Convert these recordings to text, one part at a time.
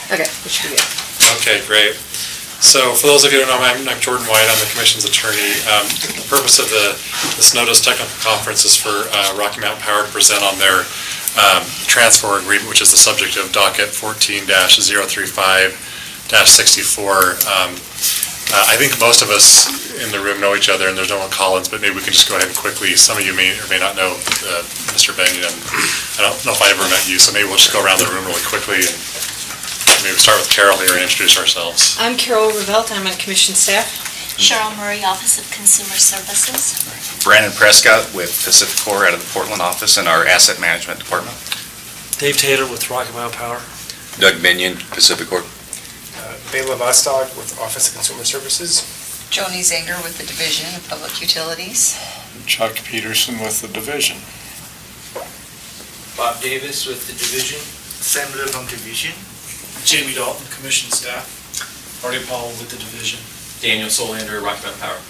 Okay, we should be good. Okay, great. So for those of you who don't know, I'm Jordan White. I'm the Commission's attorney. The purpose of this notice technical conference is for Rocky Mountain Power to present on their transfer agreement, which is the subject of docket 14-035-64. I think most of us in the room know each other, and there's no one Collins, but maybe we can just go ahead and quickly, some of you may or may not know Mr. Benyon. I don't know if I ever met you, so maybe we'll just go around the room really quickly and maybe start with Carol here and introduce ourselves. I'm Carol Revelt. I'm on Commission staff. Cheryl Murray, Office of Consumer Services. Brandon Prescott with Pacificor out of the Portland office in our Asset Management Department. Dave Taylor with Rocky Mountain Power. Doug Binion, Pacificor. Bela Vostok with Office of Consumer Services. Joni Zanger with the Division of Public Utilities. Chuck Peterson with the Division. Bob Davis with the Division. Sam Liv on Division. Jamie Dalton, Commission staff. Artie Powell with the Division. Daniel Solander, Rocky Mountain Power.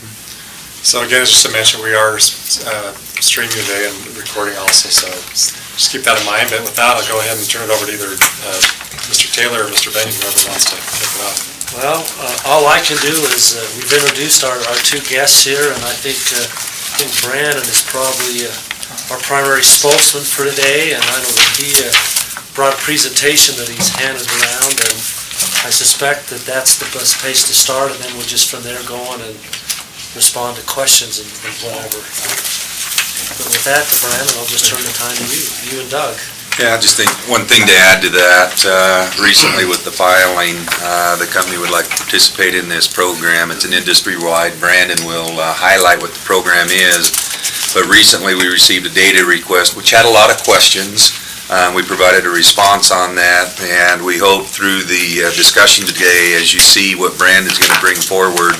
So again, just to mention, we are streaming today and recording also, so just keep that in mind. But with that, I'll go ahead and turn it over to either Mr. Taylor or Mr. Benyon, whoever wants to kick it off. Well, all I can do is we've introduced our two guests here, and I think Brandon is probably our primary spokesman for today, and I know that he brought a presentation that he's handed around, and I suspect that that's the best place to start, and then we'll just from there go on and respond to questions and whatever. But with that, Brandon, I'll just turn the time to you and Doug. Yeah, I just think one thing to add to that, recently with the filing, the company would like to participate in this program. It's an industry-wide. Brandon will highlight what the program is. But recently we received a data request which had a lot of questions. We provided a response on that, and we hope through the discussion today, as you see what Brandon's going to bring forward,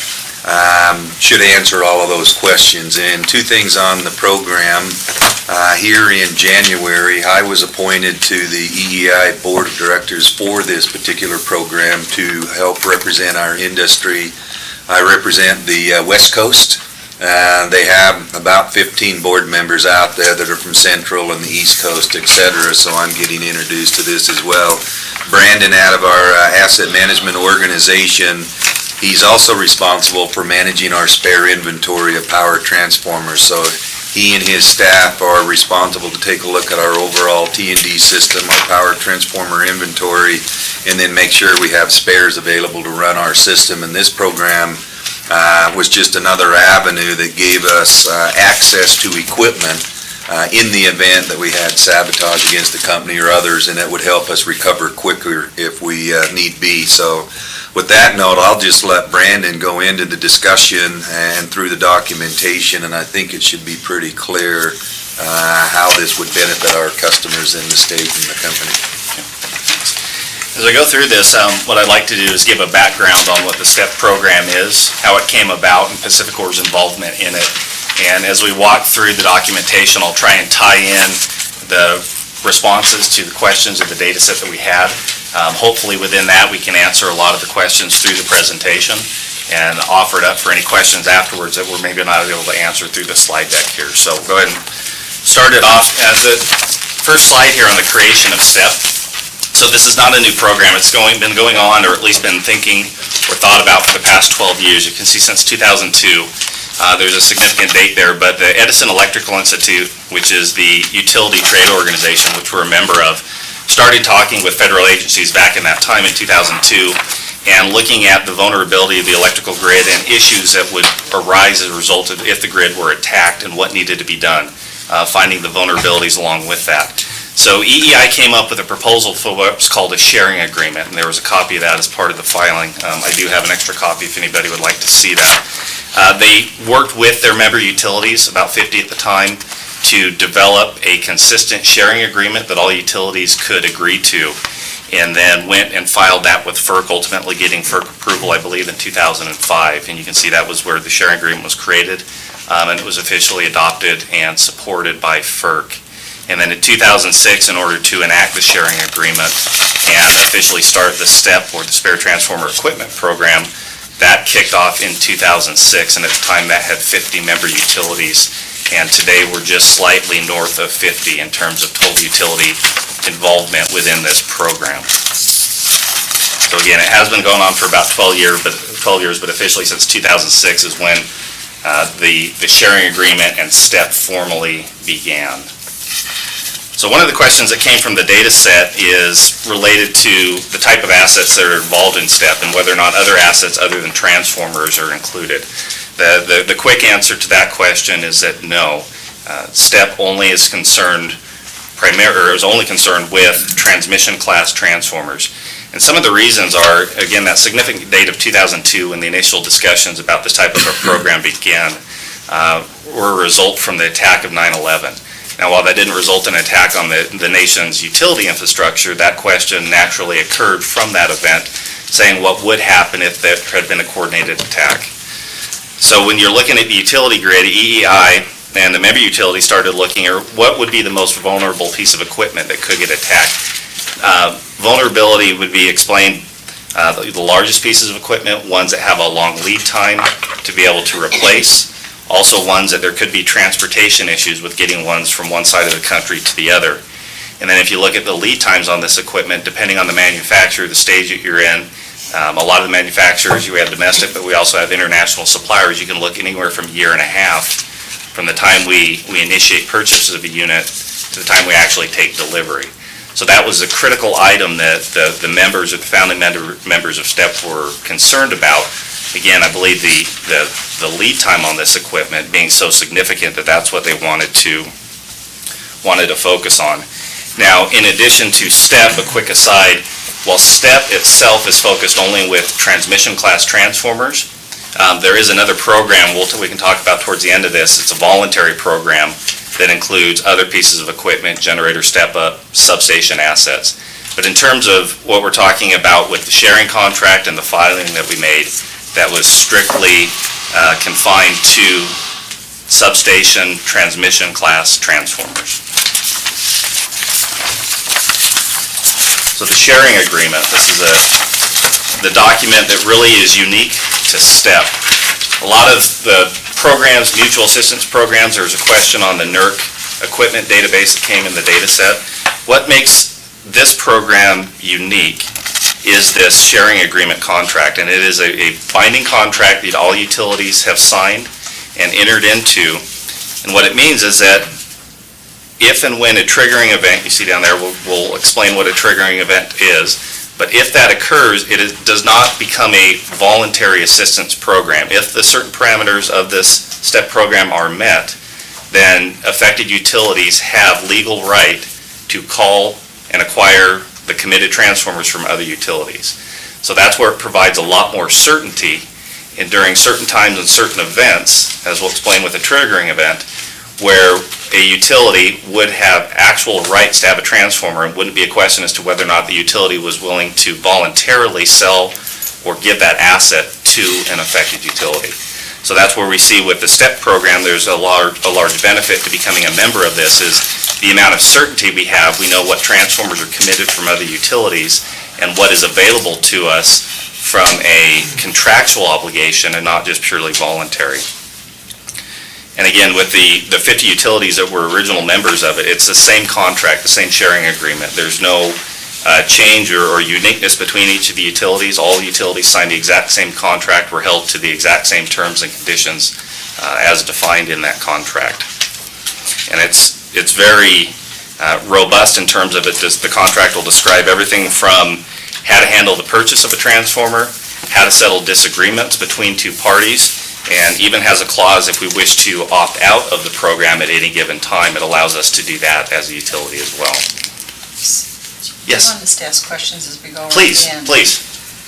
should answer all of those questions. And two things on the program. Here in January, I was appointed to the EEI Board of Directors for this particular program to help represent our industry. I represent the West Coast. They have about 15 board members out there that are from Central and the East Coast, etc., so I'm getting introduced to this as well. Brandon, out of our asset management organization, he's also responsible for managing our spare inventory of power transformers, so he and his staff are responsible to take a look at our overall T&D system, our power transformer inventory, and then make sure we have spares available to run our system. And this program was just another avenue that gave us access to equipment in the event that we had sabotage against the company or others, and it would help us recover quicker if we need be. So with that note, I'll just let Brandon go into the discussion and through the documentation, and I think it should be pretty clear how this would benefit our customers in the state and the company. As I go through this, what I'd like to do is give a background on what the STEP program is, how it came about, and Pacificor's involvement in it. And as we walk through the documentation, I'll try and tie in the responses to the questions of the data set that we had. Hopefully within that we can answer a lot of the questions through the presentation and offer it up for any questions afterwards that we're maybe not able to answer through the slide deck here. So go ahead and start it off. The first slide here on the creation of STEP. So this is not a new program. It's been going on, or at least been thinking or thought about for the past 12 years. You can see since 2002. There's a significant date there, but the Edison Electrical Institute, which is the utility trade organization, which we're a member of, started talking with federal agencies back in that time in 2002 and looking at the vulnerability of the electrical grid and issues that would arise as a result of if the grid were attacked and what needed to be done, finding the vulnerabilities along with that. So EEI came up with a proposal for what's called a sharing agreement, and there was a copy of that as part of the filing. I do have an extra copy if anybody would like to see that. They worked with their member utilities, about 50 at the time, to develop a consistent sharing agreement that all utilities could agree to, and then went and filed that with FERC, ultimately getting FERC approval, I believe, in 2005. And you can see that was where the sharing agreement was created, and it was officially adopted and supported by FERC. And then in 2006, in order to enact the sharing agreement and officially start the STEP, or the Spare Transformer Equipment Program, that kicked off in 2006, and at the time that had 50 member utilities. And today we're just slightly north of 50 in terms of total utility involvement within this program. again, it has been going on for about 12 years, but officially since 2006 is when the sharing agreement and STEP formally began. So one of the questions that came from the data set is related to the type of assets that are involved in STEP and whether or not other assets other than transformers are included. The quick answer to that question is that no. STEP only is concerned is only concerned with transmission class transformers. And some of the reasons are, again, that significant date of 2002 when the initial discussions about this type of a program began were a result from the attack of 9/11. Now, while that didn't result in an attack on the nation's utility infrastructure, that question naturally occurred from that event, saying what would happen if there had been a coordinated attack. So when you're looking at the utility grid, EEI and the member utility started looking at what would be the most vulnerable piece of equipment that could get attacked. Vulnerability would be explained, the largest pieces of equipment, ones that have a long lead time to be able to replace, also ones that there could be transportation issues with getting ones from one side of the country to the other. And then if you look at the lead times on this equipment, depending on the manufacturer, the stage that you're in, a lot of the manufacturers, we have domestic, but we also have international suppliers. You can look anywhere from a year and a half from the time we initiate purchases of a unit to the time we actually take delivery. So that was a critical item that the members, or the founding members of STEP were concerned about. Again, I believe the lead time on this equipment being so significant that that's what they wanted to focus on. Now, in addition to STEP, a quick aside, while STEP itself is focused only with transmission class transformers, there is another program we can talk about towards the end of this. It's a voluntary program that includes other pieces of equipment, generator step-up, substation assets. But in terms of what we're talking about with the sharing contract and the filing that we made, that was strictly confined to substation transmission class transformers. So the sharing agreement, this is the document that really is unique to STEP. A lot of the programs, mutual assistance programs, there's a question on the NERC equipment database that came in the data set. What makes this program unique is this sharing agreement contract, and it is a binding contract that all utilities have signed and entered into. And what it means is that if and when a triggering event, you see down there, we'll explain what a triggering event is, but if that occurs, it does not become a voluntary assistance program. If the certain parameters of this STEP program are met, then affected utilities have legal right to call and acquire the committed transformers from other utilities. So that's where it provides a lot more certainty, and during certain times and certain events, as we'll explain with a triggering event, where a utility would have actual rights to have a transformer, and wouldn't be a question as to whether or not the utility was willing to voluntarily sell or give that asset to an affected utility. So that's where we see with the STEP program, there's a large benefit to becoming a member of this, is the amount of certainty we have. We know what transformers are committed from other utilities and what is available to us from a contractual obligation and not just purely voluntary. And again, with the 50 utilities that were original members of it, it's the same contract, the same sharing agreement. There's no change or uniqueness between each of the utilities. All the utilities signed the exact same contract, were held to the exact same terms and conditions as defined in that contract. And it's very robust in terms of it. The contract will describe everything from how to handle the purchase of a transformer, how to settle disagreements between two parties, and even has a clause if we wish to opt out of the program at any given time. It allows us to do that as a utility as well. Yes? I want us to ask questions as we go. Please, please.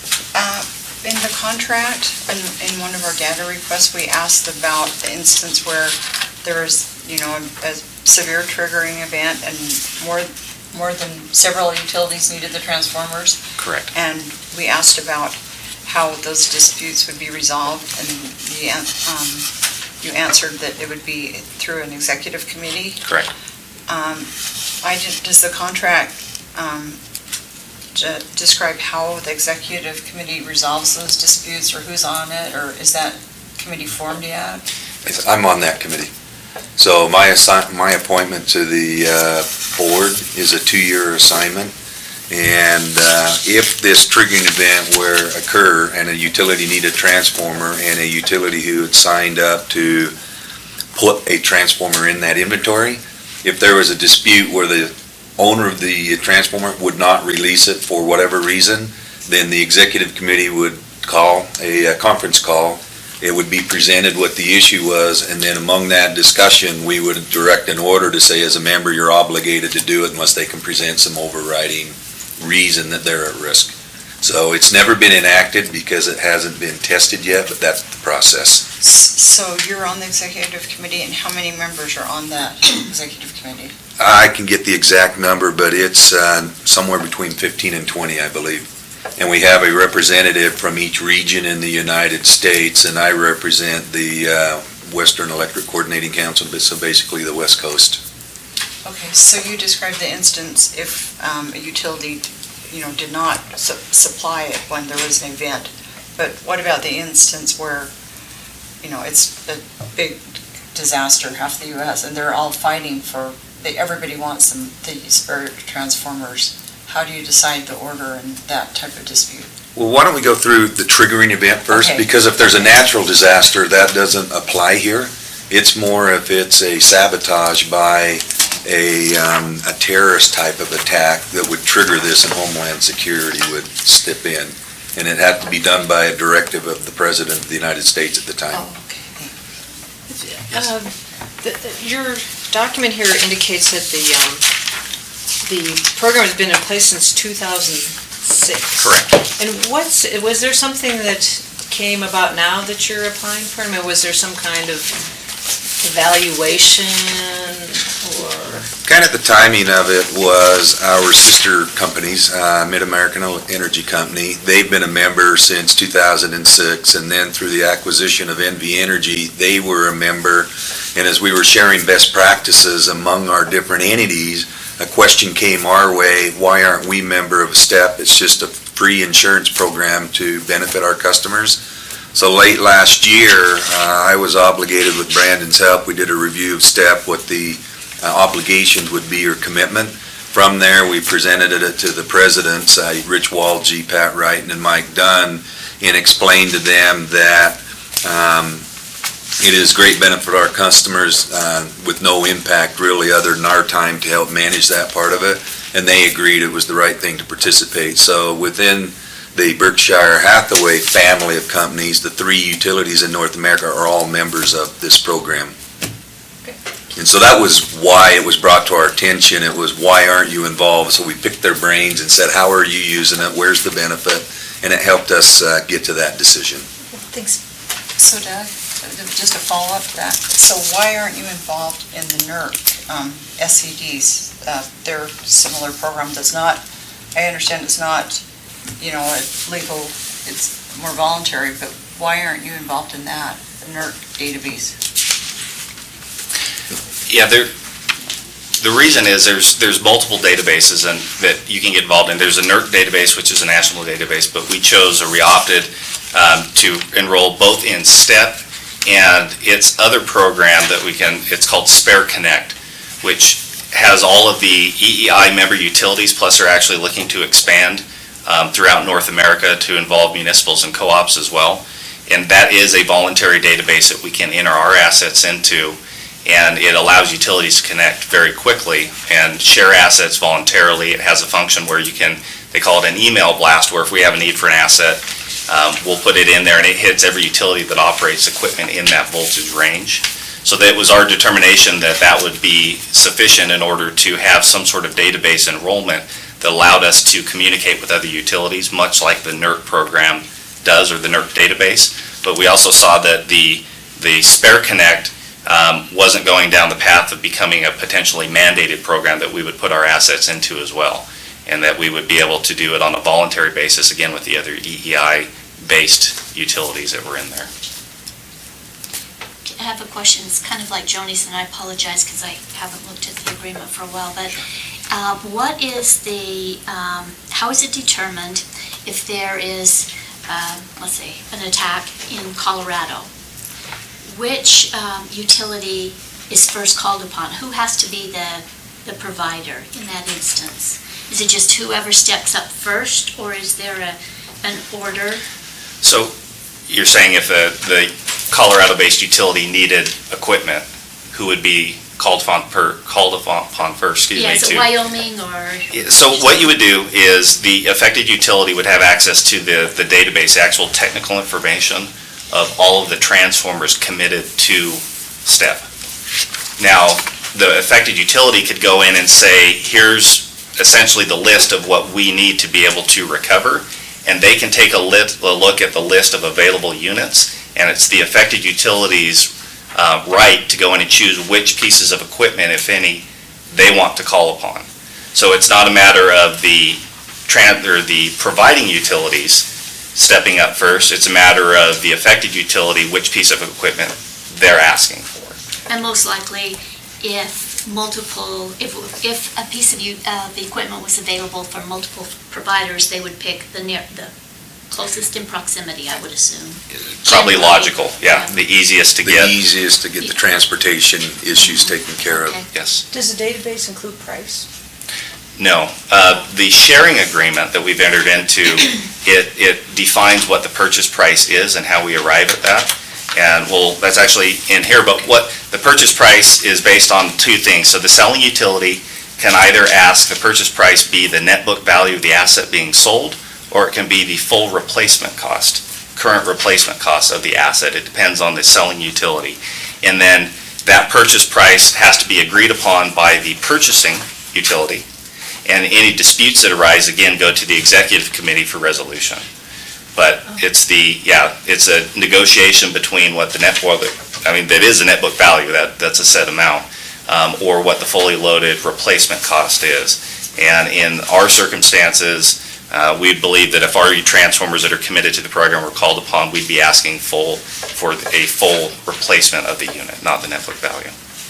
In the contract, in one of our data requests, we asked about the instance where there was, a severe triggering event and more than several utilities needed the transformers. Correct. And we asked about how those disputes would be resolved, and you answered that it would be through an executive committee. Correct. Does the contract describe how the executive committee resolves those disputes, or who's on it, or is that committee formed yet? I'm on that committee. So my appointment to the board is a 2-year assignment, And if this triggering event were occur and a utility needed a transformer and a utility who had signed up to put a transformer in that inventory, if there was a dispute where the owner of the transformer would not release it for whatever reason, then the executive committee would call a conference call. It would be presented what the issue was, and then among that discussion, we would direct an order to say, as a member, you're obligated to do it unless they can present some overriding reason that they're at risk. So it's never been enacted because it hasn't been tested yet, but that's the process. So you're on the executive committee, and how many members are on that executive committee? I can get the exact number, but it's somewhere between 15 and 20, I believe. And we have a representative from each region in the United States, and I represent the Western Electric Coordinating Council, so basically the West Coast. Okay, so you described the instance if a utility, did not supply it when there was an event. But what about the instance where, it's a big disaster, half the U.S., and they're all fighting for, everybody wants these spare transformers. How do you decide the order in that type of dispute? Well, why don't we go through the triggering event first? Okay. Because if there's a natural disaster, that doesn't apply here. It's more if it's a sabotage by a terrorist type of attack that would trigger this, and Homeland Security would step in. And it had to be done by a directive of the President of the United States at the time. Oh, okay. Your document here indicates that the program has been in place since 2006. Correct. And was there something that came about now that you're applying for? I mean, was there some kind of evaluation or? Kind of the timing of it was our sister companies, Mid-American Energy Company. They've been a member since 2006, and then through the acquisition of NV Energy, they were a member. And as we were sharing best practices among our different entities, a question came our way, why aren't we member of STEP? It's just a free insurance program to benefit our customers. So late last year, I was obligated with Brandon's help. We did a review of STEP, what the obligations would be or commitment. From there, we presented it to the presidents, Rich Walgy, Pat Wright, and Mike Dunn, and explained to them that it is great benefit for our customers with no impact really other than our time to help manage that part of it. And they agreed it was the right thing to participate. So within the Berkshire Hathaway family of companies, the 3 utilities in North America are all members of this program. And so that was why it was brought to our attention. It was, why aren't you involved? So we picked their brains and said, how are you using it? Where's the benefit? And it helped us get to that decision. Thanks. So Doug, just to follow up to that, so why aren't you involved in the NERC SCDs? Their similar program does not, I understand it's not, legal, it's more voluntary, but why aren't you involved in that, the NERC database? Yeah, the reason is there's multiple databases and that you can get involved in. There's a NERC database, which is a national database, but we chose or we opted to enroll both in STEP and its other program that it's called Spare Connect, which has all of the EEI member utilities, plus they're actually looking to expand throughout North America to involve municipals and co-ops as well. And that is a voluntary database that we can enter our assets into, and it allows utilities to connect very quickly and share assets voluntarily. It has a function where they call it an email blast, where if we have a need for an asset, we'll put it in there and it hits every utility that operates equipment in that voltage range. So that was our determination that would be sufficient in order to have some sort of database enrollment that allowed us to communicate with other utilities, much like the NERC program does, or the NERC database. But we also saw that the Spare Connect wasn't going down the path of becoming a potentially mandated program that we would put our assets into as well, and that we would be able to do it on a voluntary basis, again, with the other EEI-based utilities that were in there. I have a question. It's kind of like Joni's, and I apologize because I haven't looked at the agreement for a while, but what is how is it determined if there is, let's say, an attack in Colorado? Which utility is first called upon? Who has to be the provider in that instance? Is it just whoever steps up first, or is there an order? So you're saying if the Colorado-based utility needed equipment, who would be called upon first, Yeah, is it Wyoming or? So what you would do is the affected utility would have access to the database, the actual technical information of all of the transformers committed to STEP. Now, the affected utility could go in and say, here's essentially the list of what we need to be able to recover, and they can take a look at the list of available units, and it's the affected utility's right to go in and choose which pieces of equipment, if any, they want to call upon. So it's not a matter of the providing utilities stepping up first, it's a matter of the affected utility, which piece of equipment they're asking for. And most likely, if a piece of the equipment was available for multiple providers, they would pick the closest in proximity, I would assume. Probably logical, yeah, the easiest to get. The easiest to get the transportation issues taken care of. Okay. Yes. Does the database include price? No. The sharing agreement that we've entered into, it defines what the purchase price is and how we arrive at that. And that's actually in here, but what the purchase price is based on two things. So the selling utility can either ask the purchase price be the net book value of the asset being sold, or it can be the full replacement cost, current replacement cost of the asset. It depends on the selling utility. And then that purchase price has to be agreed upon by the purchasing utility. And any disputes that arise, again, go to the executive committee for resolution. But it's a negotiation between what the net, that is the net book value, that's a set amount, or what the fully loaded replacement cost is. And in our circumstances, we believe that if our transformers that are committed to the program were called upon, we'd be asking for a full replacement of the unit, not the net book value.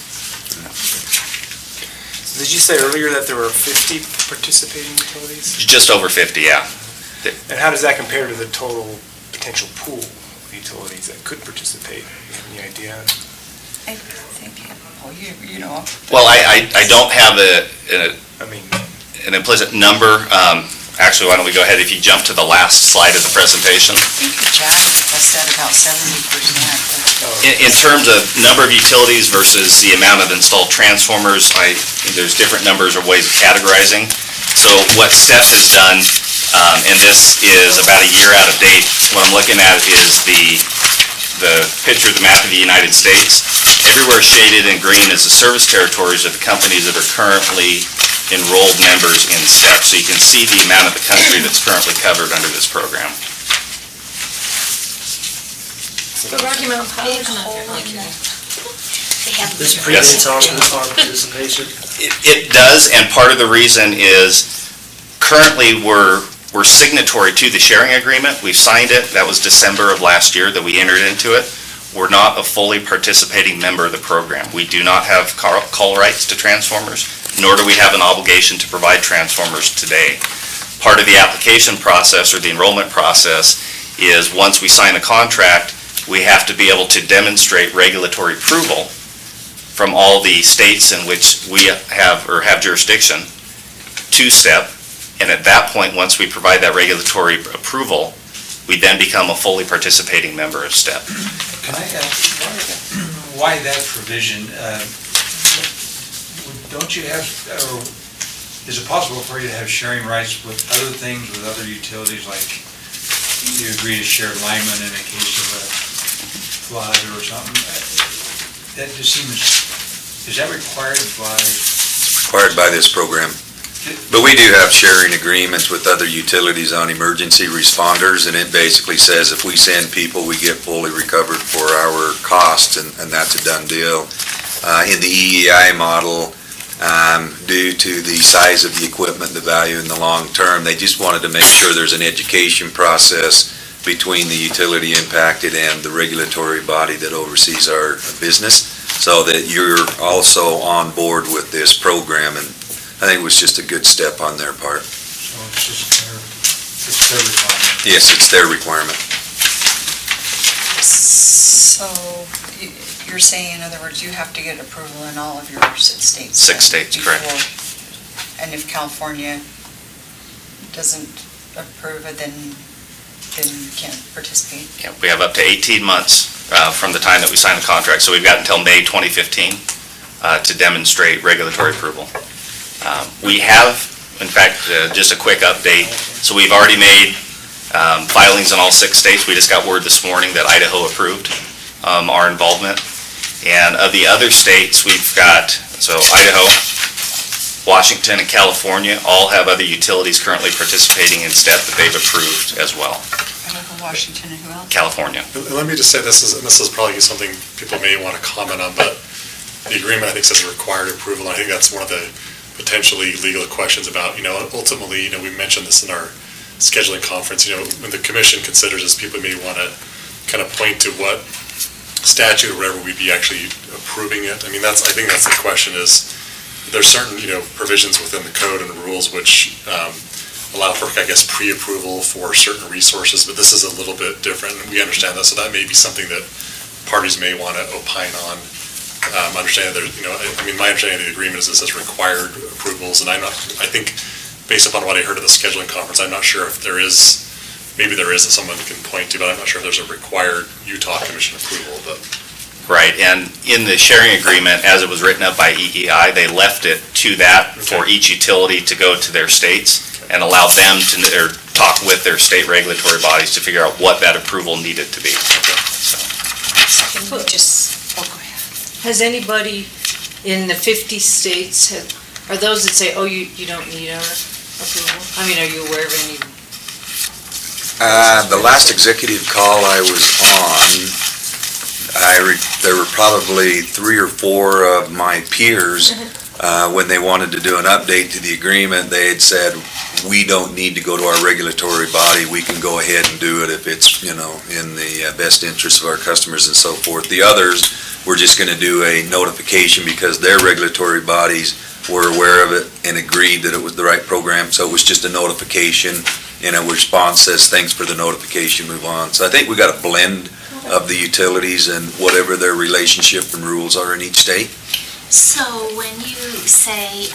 Did you say earlier that there were 50 participating utilities? Just over 50, yeah. And how does that compare to the total potential pool of utilities that could participate? Do you have any idea? I think, you know. Well, I don't have an implicit number. Actually, why don't we go ahead, if you jump to the last slide of the presentation. I think the JAG said about 70%. In terms of number of utilities versus the amount of installed transformers, there's different numbers or ways of categorizing. So what STEP has done, and this is about a year out of date, what I'm looking at is the picture of the map of the United States. Everywhere shaded in green is the service territories of the companies that are currently enrolled members in STEP. So you can see the amount of the country that's currently covered under this program. So Rocky Mountain Power is not there. This predates our participation. It does, and part of the reason is currently we're signatory to the sharing agreement. We've signed it. That was December of last year that we entered into it. We're not a fully participating member of the program. We do not have call rights to transformers, nor do we have an obligation to provide transformers today. Part of the application process or the enrollment process is once we sign a contract, we have to be able to demonstrate regulatory approval from all the states in which we have jurisdiction to STEP. And at that point, once we provide that regulatory approval, we then become a fully participating member of STEP. Can I ask, why that provision? Don't you have, or is it possible for you to have sharing rights with other things, with other utilities, like you agree to share linemen in a case of a flood or something? That just seems, is that required by? Required by this program. But we do have sharing agreements with other utilities on emergency responders, and it basically says if we send people, we get fully recovered for our costs, and that's a done deal. In the EEI model, due to the size of the equipment, the value in the long term, they just wanted to make sure there's an education process between the utility impacted and the regulatory body that oversees our business, so that you're also on board with this program, and I think it was just a good step on their part. So it's just their requirement? Yes, it's their requirement. So you're saying, in other words, you have to get approval in all of your 6 states? 6 states, correct. And if California doesn't approve it, then you can't participate? Yeah, we have up to 18 months from the time that we sign the contract. So we've got until May 2015 to demonstrate regulatory approval. We have, in fact, just a quick update. So we've already made filings in all 6 states. We just got word this morning that Idaho approved our involvement. And of the other states, we've got, so Idaho, Washington, and California all have other utilities currently participating in STEP that they've approved as well. Washington and who else? California. And let me just say, this is probably something people may want to comment on, but the agreement, I think, says required approval. I think that's one of the potentially legal questions about, ultimately, we mentioned this in our scheduling conference, when the commission considers this, people may want to kind of point to what statute or whatever we'd be actually approving it. I think that's the question is, there's certain, provisions within the code and the rules which allow for, I guess, pre-approval for certain resources, but this is a little bit different, and we understand that, so that may be something that parties may want to opine on. Understanding that, my understanding of the agreement is this as required approvals, and I think, based upon what I heard at the scheduling conference, I'm not sure if there is, maybe there is someone can point to, but I'm not sure if there's a required Utah Commission approval, but. Right, and in the sharing agreement, as it was written up by EEI, they left it to that for each utility to go to their states and allow them to talk with their state regulatory bodies to figure out what that approval needed to be. Can we just, go ahead. Has anybody in the 50 states, are those that say, oh, you don't need our approval? Are you aware of any? The last executive call I was on, there were probably 3 or 4 of my peers, when they wanted to do an update to the agreement, they had said, we don't need to go to our regulatory body, we can go ahead and do it if it's, in the best interest of our customers and so forth. The others were just going to do a notification because their regulatory bodies were aware of it and agreed that it was the right program, so it was just a notification, and a response says, thanks for the notification, move on. So I think we got a blend of the utilities and whatever their relationship and rules are in each state. So when you say,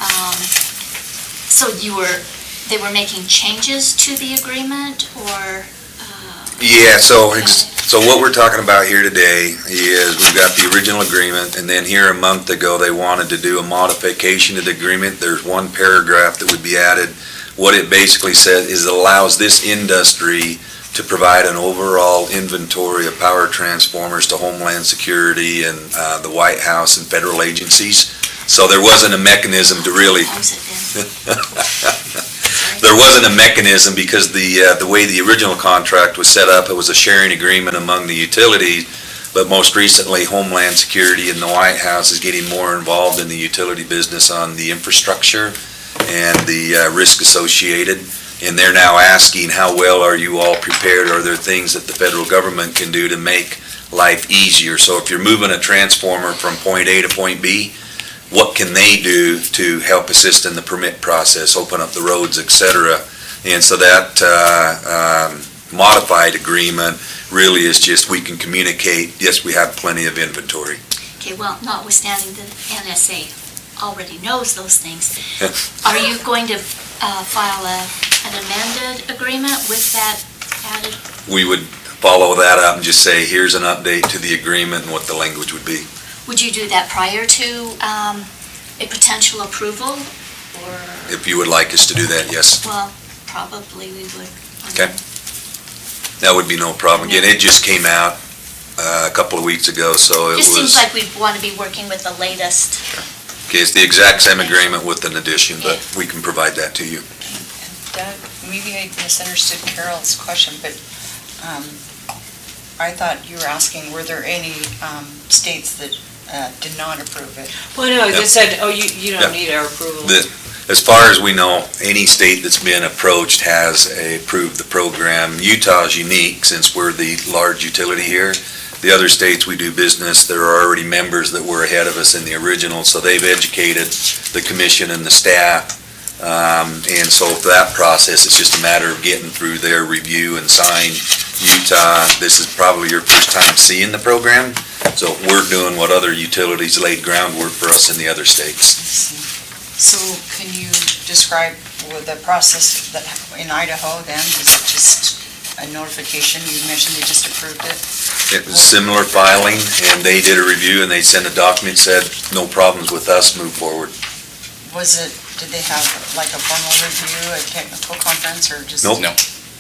they were making changes to the agreement, or? Yeah, so what we're talking about here today is we've got the original agreement, and then here a month ago, they wanted to do a modification to the agreement. There's one paragraph that would be added. What it basically says is it allows this industry to provide an overall inventory of power transformers to Homeland Security and the White House and federal agencies. So there wasn't a mechanism to really... There wasn't a mechanism because the way the original contract was set up, it was a sharing agreement among the utilities, but most recently Homeland Security and the White House is getting more involved in the utility business on the infrastructure and the risk associated. And they're now asking, how well are you all prepared? Are there things that the federal government can do to make life easier? So if you're moving a transformer from point A to point B, what can they do to help assist in the permit process, open up the roads, etc.? And so that modified agreement really is just we can communicate, yes, we have plenty of inventory. Okay, well, notwithstanding the NSA already knows those things, are you going to file an amended agreement with that added? We would follow that up and just say, here's an update to the agreement and what the language would be. Would you do that prior to a potential approval, or? If you would like us to do that, yes. Well, probably we would. Okay. That would be no problem. Again, it just came out a couple of weeks ago, so it was... Just seems like we want to be working with the latest. Sure. Okay, it's the exact same agreement with an addition, but we can provide that to you. Doug, maybe I misunderstood Carol's question, but I thought you were asking, were there any states that did not approve it? Well, no, they said, oh, you don't need our approval. As far as we know, any state that's been approached has approved the program. Utah is unique since we're the large utility here. The other states we do business, there are already members that were ahead of us in the original, so they've educated the commission and the staff. And so for that process, it's just a matter of getting through their review and sign. Utah, this is probably your first time seeing the program, so we're doing what other utilities laid groundwork for us in the other states. So can you describe with the process that in Idaho then, is it just a notification? You mentioned they just approved it. It was similar filing, and they did a review, and they sent a document, said, no problems with us, move forward. Did they have like a formal review, a technical conference, or just? Nope. No.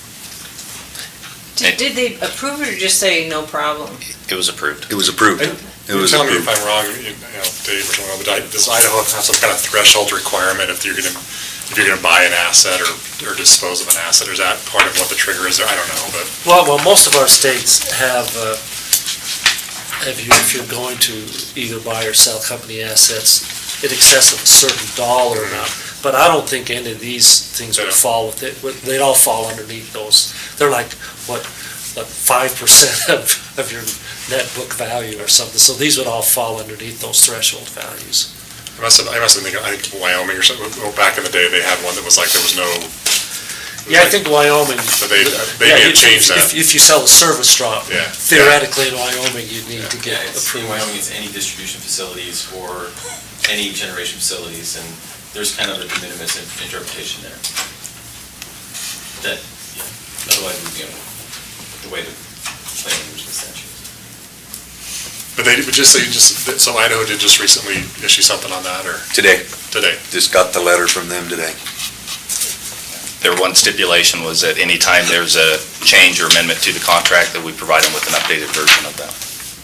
Did they approve it or just say no problem? It was approved. It was approved. And It was tell me if approved. I'm wrong, Dave or someone, but does Idaho have some kind of threshold requirement if you're gonna buy an asset or dispose of an asset? Or is that part of what the trigger is there? I don't know, but. Well, most of our states have if you're going to either buy or sell company assets in excess of a certain dollar amount. But I don't think any of these things would fall with it. They'd all fall underneath those. They're like, what, 5% of your net book value or something. So these would all fall underneath those threshold values. I must have thinking, I think Wyoming or something, back in the day, they had one that was like, there was no. Yeah, I think Wyoming. But they may have changed that. If you sell a service drop, Yeah. theoretically in Wyoming, you'd need to get In approval. Wyoming, it's any distribution facilities or any generation facilities, and there's kind of a de minimis interpretation there. That, yeah, otherwise it would be the way the plain language of the statute. But they would just say, so Idaho did just recently issue something on that, or Today, today? just got the letter from them today. Their one stipulation was that any time there's a change or amendment to the contract, that we provide them with an updated version of that.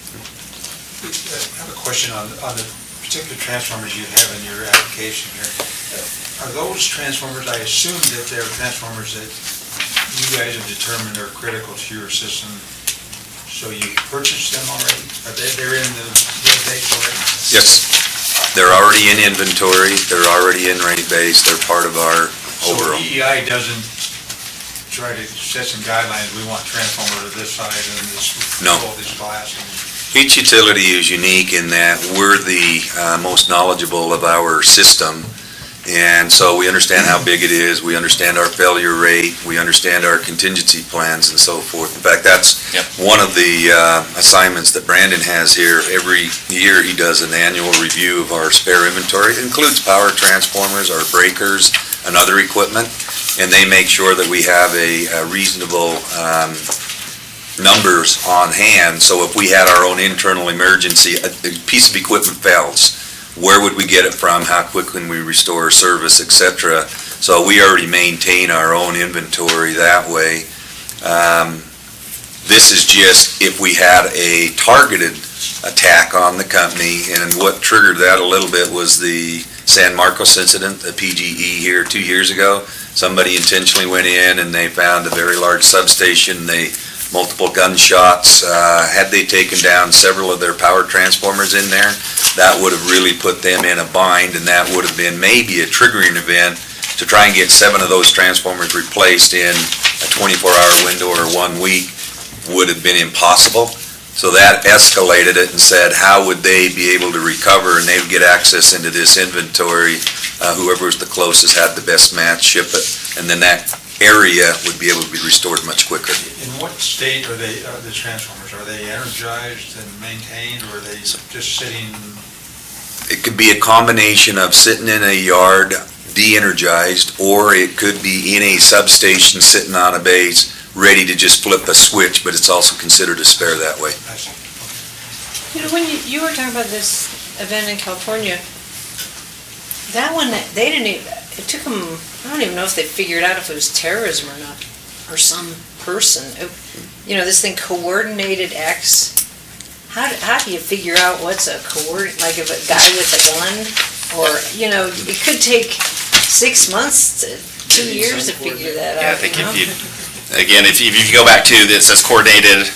I have a question on the particular transformers you have in your application here. Are those transformers, I assume that they're transformers that you guys have determined are critical to your system, so you purchased them already? They're in the database already? Yes, they're already in inventory, they're already in rate base, they're part of our overall. So EEI doesn't try to set some guidelines, we want transformer to this size and this, No. this class? Each utility is unique in that we're the most knowledgeable of our system, and so we understand how big it is, we understand our failure rate, we understand our contingency plans and so forth. In fact, that's one of the assignments that Brandon has here. Every year, he does an annual review of our spare inventory. It includes power transformers, our breakers, and other equipment, and they make sure that we have a reasonable numbers on hand, so if we had our own internal emergency, a piece of equipment fails, where would we get it from, how quick can we restore service, etc. So we already maintain our own inventory that way. This is just if we had a targeted attack on the company, and what triggered that a little bit was the San Marcos incident, the PGE here 2 years ago. Somebody intentionally went in and they found a very large substation, multiple gunshots. Had they taken down several of their power transformers in there, that would have really put them in a bind, and that would have been maybe a triggering event to try and get 7 of those transformers replaced in a 24-hour window or 1 week would have been impossible. So that escalated it and said, how would they be able to recover, and they would get access into this inventory. Whoever was the closest had the best match, ship it, and then that area would be able to be restored much quicker. In what state are they, the transformers? Are they energized and maintained, or are they just sitting? It could be a combination of sitting in a yard, de-energized, or it could be in a substation sitting on a base, ready to just flip a switch, but it's also considered a spare that way. I see. You know, when you were talking about this event in California, that one, they didn't even, it took them, I don't even know if they figured out if it was terrorism or not, or some person. You know, this thing coordinated acts. How do you figure out what's a like if a guy with a gun, or, you know, it could take 6 months to 2 years to figure that out. Yeah, I think if you go back to, it says coordinated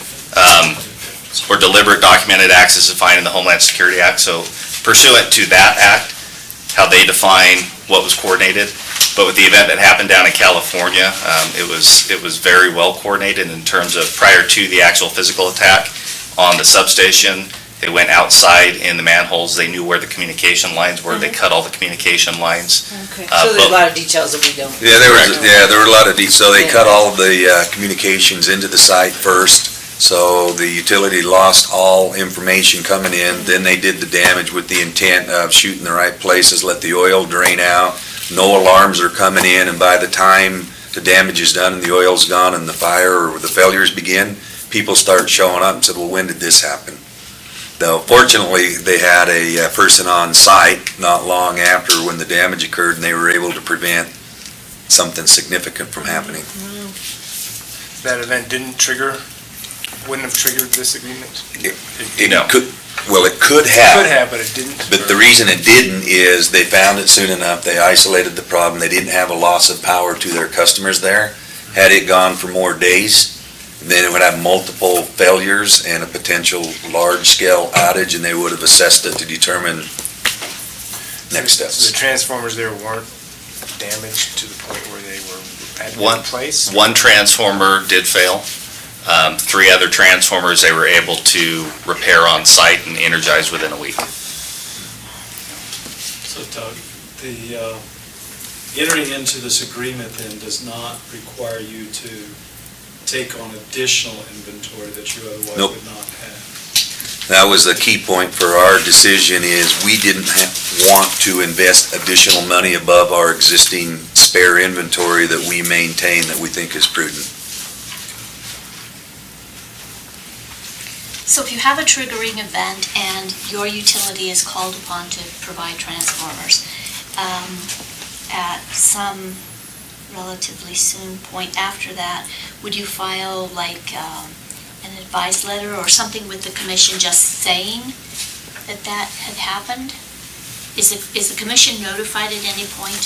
or deliberate documented acts is defined in the Homeland Security Act. So pursuant to that act, how they define what was coordinated. But with the event that happened down in California, it was very well coordinated in terms of prior to the actual physical attack on the substation. They went outside in the manholes. They knew where the communication lines were. They cut all the communication lines. Okay, so there's a lot of details that we don't. Yeah, there were a lot of details. So they cut all of the communications into the site first. So the utility lost all information coming in. Then they did the damage with the intent of shooting the right places, let the oil drain out, no alarms are coming in, and by the time the damage is done and the oil's gone and the fire or the failures begin, people start showing up and said, well, when did this happen? Though fortunately, they had a person on site not long after when the damage occurred, and they were able to prevent something significant from happening. That event wouldn't have triggered this agreement? It could have. But it didn't? But the reason it didn't is they found it soon enough, they isolated the problem, they didn't have a loss of power to their customers there. Had it gone for more days, then it would have multiple failures and a potential large-scale outage, and they would have assessed it to determine next steps. So the transformers there weren't damaged to the point where they had to be replaced? One transformer did fail. 3 other transformers they were able to repair on site and energize within a week. So Doug, the entering into this agreement then does not require you to take on additional inventory that you otherwise Nope. would not have. That was the key point for our decision, is we didn't want to invest additional money above our existing spare inventory that we maintain that we think is prudent. So if you have a triggering event and your utility is called upon to provide transformers, at some relatively soon point after that, would you file like an advice letter or something with the commission just saying that that had happened? Is the commission notified at any point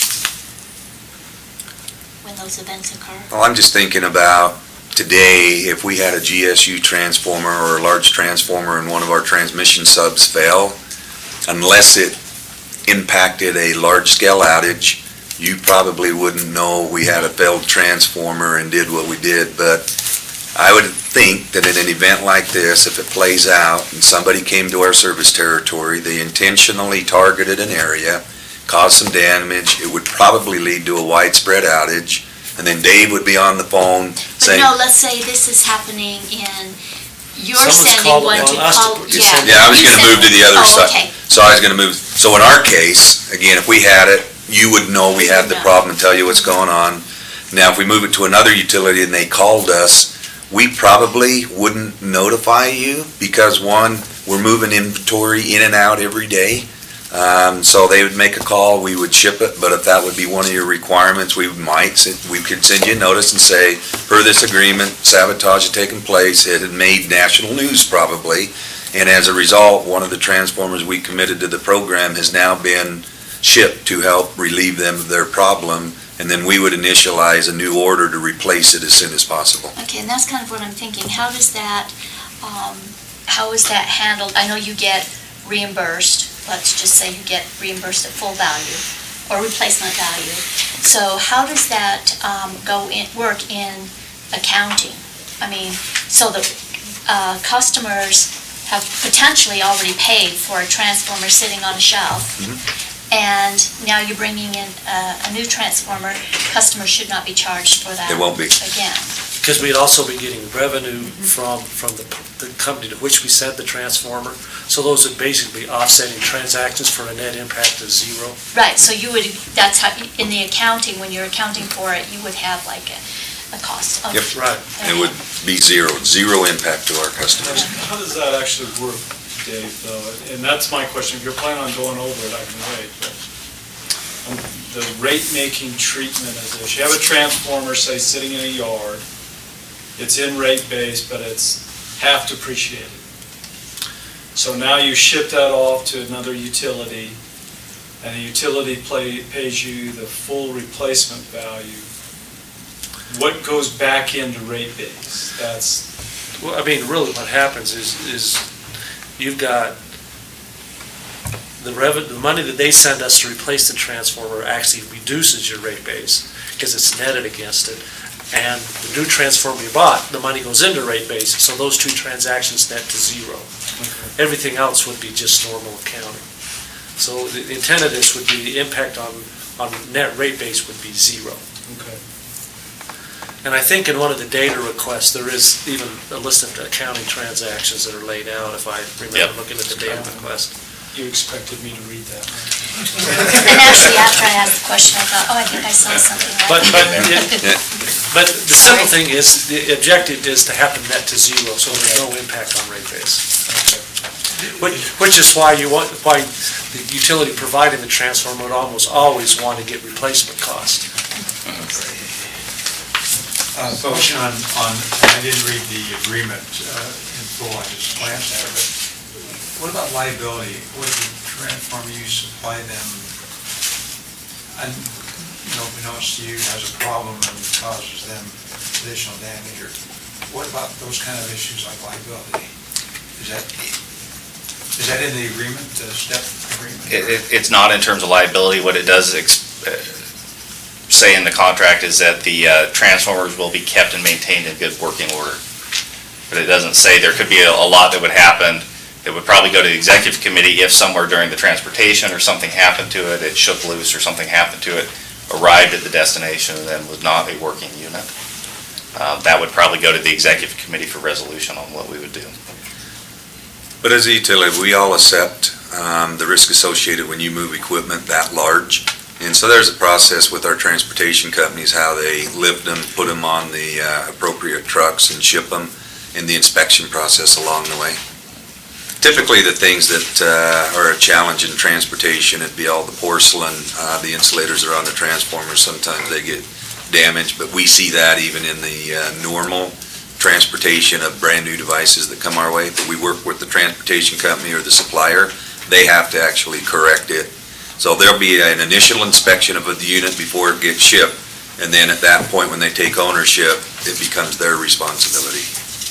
when those events occur? Well, I'm just thinking about today, if we had a GSU transformer or a large transformer and one of our transmission subs fail, unless it impacted a large-scale outage, you probably wouldn't know we had a failed transformer and did what we did. But I would think that in an event like this, if it plays out and somebody came to our service territory, they intentionally targeted an area, caused some damage, it would probably lead to a widespread outage. And then Dave would be on the phone saying... But no, let's say this is happening in, you're Someone's sending called one to on us call, to yeah. send- Yeah, I was you gonna send move to the one. other Oh, side. okay. So I was gonna move, so in our case, again, if we had it, you would know we had the problem and tell you what's going on. Now, if we move it to another utility and they called us, we probably wouldn't notify you because, one, we're moving inventory in and out every day. So they would make a call, we would ship it, but if that would be one of your requirements, we could send you a notice and say, per this agreement, sabotage had taken place, it had made national news probably, and as a result, one of the transformers we committed to the program has now been shipped to help relieve them of their problem, and then we would initialize a new order to replace it as soon as possible. Okay, and that's kind of what I'm thinking. How is that handled? I know you get reimbursed. Let's just say you get reimbursed at full value or replacement value. So how does that work in accounting? I mean, so the customers have potentially already paid for a transformer sitting on a shelf. And now you're bringing in a new transformer, customers should not be charged for that. It won't be. Again. Because we'd also be getting revenue from the company to which we sent the transformer. So those would basically be offsetting transactions for a net impact of zero. Right, so you would, that's how, in the accounting, when you're accounting for it, you would have like a cost of. Yep. Right. It would be zero impact to our customers. How does that actually work, Dave, though? And that's my question. If you're planning on going over it, I can wait. But the rate-making treatment is this. You have a transformer, say, sitting in a yard. It's in rate base, but it's half depreciated. So now you ship that off to another utility, and the utility pays you the full replacement value. What goes back into rate base? That's... Well, I mean, really what happens is you've got the money that they send us to replace the transformer actually reduces your rate base because it's netted against it. And the new transformer you bought, the money goes into rate base, so those two transactions net to zero. Everything else would be just normal accounting. So the intent of this would be the impact on net rate base would be zero. Okay. And I think in one of the data requests, there is even a list of accounting transactions that are laid out, if I remember looking at the data request. You expected me to read that, right? And actually, after I asked the question, I thought, oh, I think I saw something right there. But the simple thing is, the objective is to have them net to zero, so there's no impact on rate base. Which is why why the utility providing the transformer would almost always want to get replacement cost. Question on, I didn't read the agreement in full, I just glanced at it, but what about liability? What if the transformer you supply them, and, we know CU has a problem and causes them additional damage, or what about those kind of issues like liability? Is that in the agreement, the STEP agreement? It's not in terms of liability. What it does say in the contract is that the transformers will be kept and maintained in good working order. But it doesn't say there could be a lot that would happen. It would probably go to the executive committee if somewhere during the transportation or something happened to it, it shook loose or something happened to it, arrived at the destination and then was not a working unit. That would probably go to the executive committee for resolution on what we would do. But as a utility, we all accept the risk associated when you move equipment that large. And so there's a process with our transportation companies, how they lift them, put them on the appropriate trucks and ship them, and the inspection process along the way. Typically, the things that are a challenge in transportation, it'd be all the porcelain, the insulators that are on the transformers, sometimes they get damaged, but we see that even in the normal transportation of brand new devices that come our way. But we work with the transportation company or the supplier, they have to actually correct it. So there'll be an initial inspection of the unit before it gets shipped, and then at that point when they take ownership, it becomes their responsibility.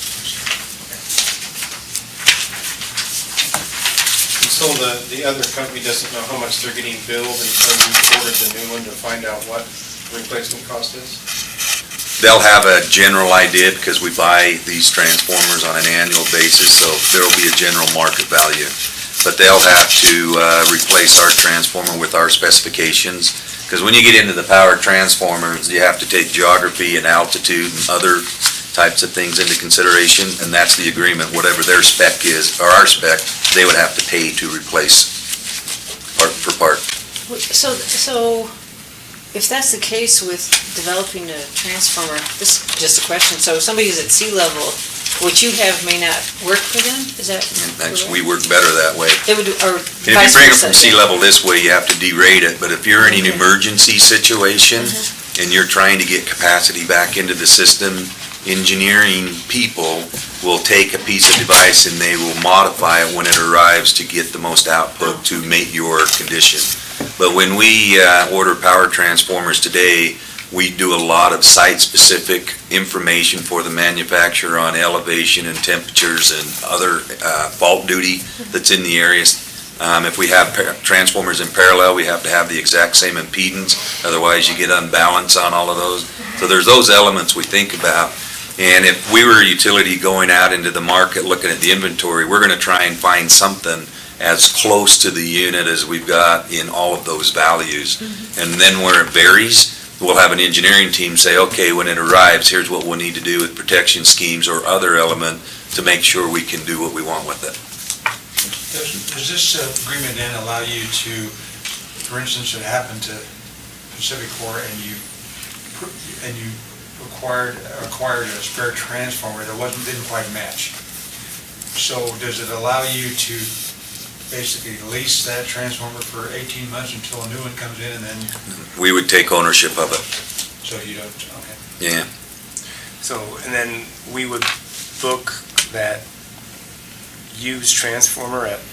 So the other company doesn't know how much they're getting billed until you ordered the new one to find out what the replacement cost is? They'll have a general idea because we buy these transformers on an annual basis, so there'll be a general market value. But they'll have to replace our transformer with our specifications, because when you get into the power transformers, you have to take geography and altitude and other types of things into consideration, and that's the agreement. Whatever their spec is, or our spec, they would have to pay to replace part for part. So if that's the case with developing a transformer, this is just a question, so if somebody is at sea level, what you have may not work for them? Is that correct? Actually, we work better that way. They would, or And if you vice bring it versa, from sea level this way, you have to derate it, but if you're in an emergency situation and you're trying to get capacity back into the system, engineering people will take a piece of device and they will modify it when it arrives to get the most output to meet your condition. But when we order power transformers today, we do a lot of site-specific information for the manufacturer on elevation and temperatures and other fault duty that's in the areas. If we have transformers in parallel, we have to have the exact same impedance, otherwise you get unbalance on all of those. So there's those elements we think about. And if we were a utility going out into the market looking at the inventory, we're going to try and find something as close to the unit as we've got in all of those values. And then where it varies, we'll have an engineering team say, okay, when it arrives, here's what we'll need to do with protection schemes or other element to make sure we can do what we want with it. Does this agreement then allow you to, for instance, it happened to Pacific Core and you acquired a spare transformer that didn't quite match. So does it allow you to basically lease that transformer for 18 months until a new one comes in and then? We would take ownership of it. So you don't, okay. Yeah. So, and then we would book that used transformer at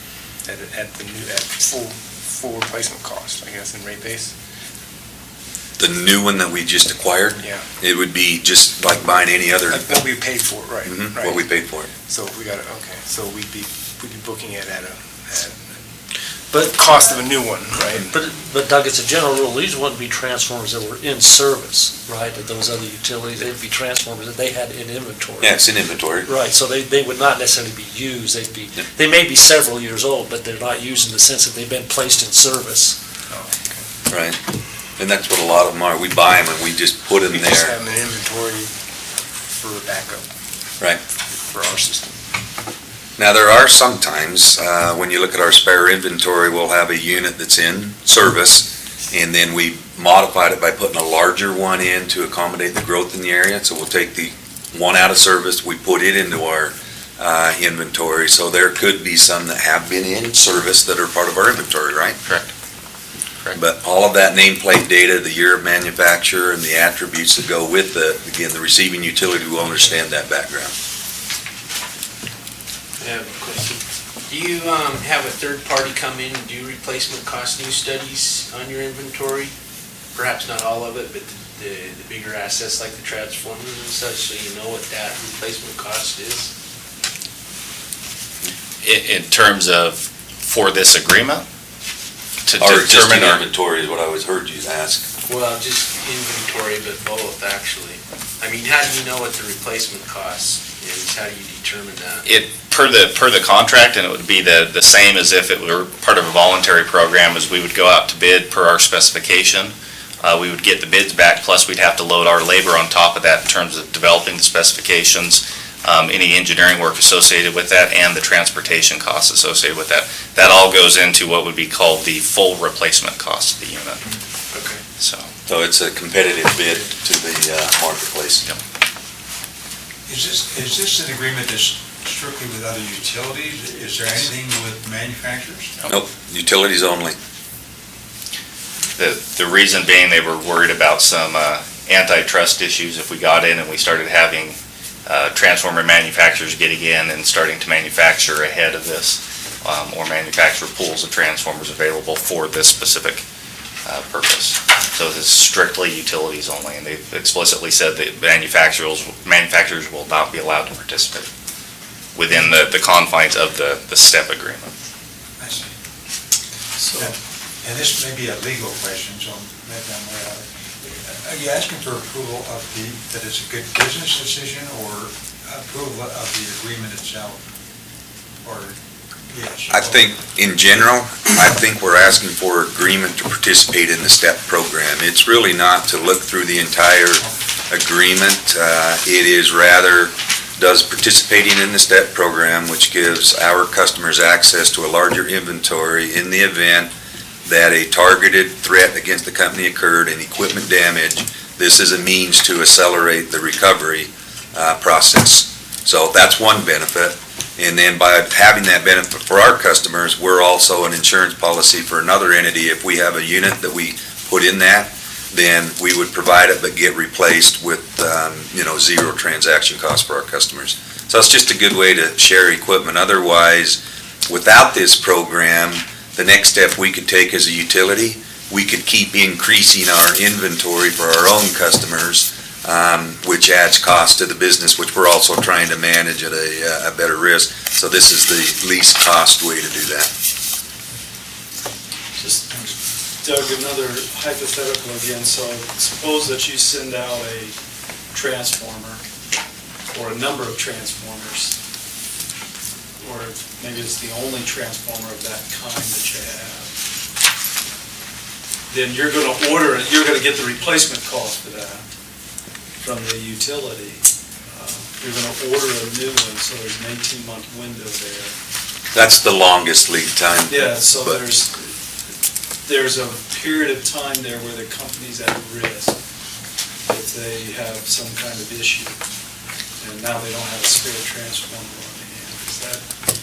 full replacement cost, I guess, in rate base? The new one that we just acquired? Yeah. It would be just like buying any other. What we paid for it, right? Right. What we paid for it. So we got it, okay, so we'd be booking it at But cost of a new one, right? But Doug, it's a general rule, these wouldn't be transformers that were in service, right, at those other utilities, they'd be transformers that they had in inventory. Yeah, it's in inventory. Right, so they would not necessarily be used, they may be several years old, but they're not used in the sense that they've been placed in service. Oh, okay. Right. And that's what a lot of them are. We buy them and we just put them We just have there. them in inventory for backup. Right. For our system. Now, there are sometimes, when you look at our spare inventory, we'll have a unit that's in service, and then we modified it by putting a larger one in to accommodate the growth in the area. So we'll take the one out of service, we put it into our inventory. So there could be some that have been in service that are part of our inventory, right? Correct. But all of that nameplate data, the year of manufacture, and the attributes that go with the receiving utility will understand that background. I have a question. Do you have a third party come in and do replacement cost new studies on your inventory? Perhaps not all of it, but the bigger assets like the transformers and such, so you know what that replacement cost is? In terms of, for this agreement? To Our existing determine our, inventory is what I always heard you ask. Well, just inventory, but both, actually. I mean, how do you know what the replacement cost is? How do you determine that? per the contract, and it would be the same as if it were part of a voluntary program, as we would go out to bid per our specification. We would get the bids back, plus we'd have to load our labor on top of that in terms of developing the specifications, any engineering work associated with that, and the transportation costs associated with that. That all goes into what would be called the full replacement cost of the unit. Okay. So it's a competitive bid to the marketplace. Yep. Is this an agreement that's strictly with other utilities? Is there anything with manufacturers? Nope, utilities only. The reason being, they were worried about some antitrust issues if we got in and we started having transformer manufacturers getting in and starting to manufacture ahead of this, or manufacture pools of transformers available for this specific purpose. So this is strictly utilities only, and they've explicitly said that manufacturers will not be allowed to participate within the confines of the STEP agreement. I see. And this may be a legal question, so maybe I'm way out of it. Are you asking for approval of that it's a good business decision, or approval of the agreement itself? Or, yes? I think, in general, we're asking for agreement to participate in the STEP program. It's really not to look through the entire agreement. It is rather, does participating in the STEP program, which gives our customers access to a larger inventory in the event that a targeted threat against the company occurred and equipment damage. This is a means to accelerate the recovery process. So that's one benefit. And then by having that benefit for our customers, we're also an insurance policy for another entity. If we have a unit that we put in that, then we would provide it but get replaced with zero transaction costs for our customers. So it's just a good way to share equipment. Otherwise, without this program, the next step we could take as a utility, we could keep increasing our inventory for our own customers, which adds cost to the business, which we're also trying to manage at a better risk. So this is the least cost way to do that. Just, Doug, another hypothetical again. So suppose that you send out a transformer or a number of transformers, or maybe it's the only transformer of that kind that you have. Then you're going to order it, you're going to get the replacement cost for that from the utility. You're going to order a new one, so there's an 18-month window there. That's the longest lead time. Yeah, so there's a period of time there where the company's at risk if they have some kind of issue, and now they don't have a spare transformer on hand.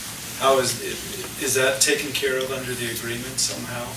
Is that taken care of under the agreement somehow?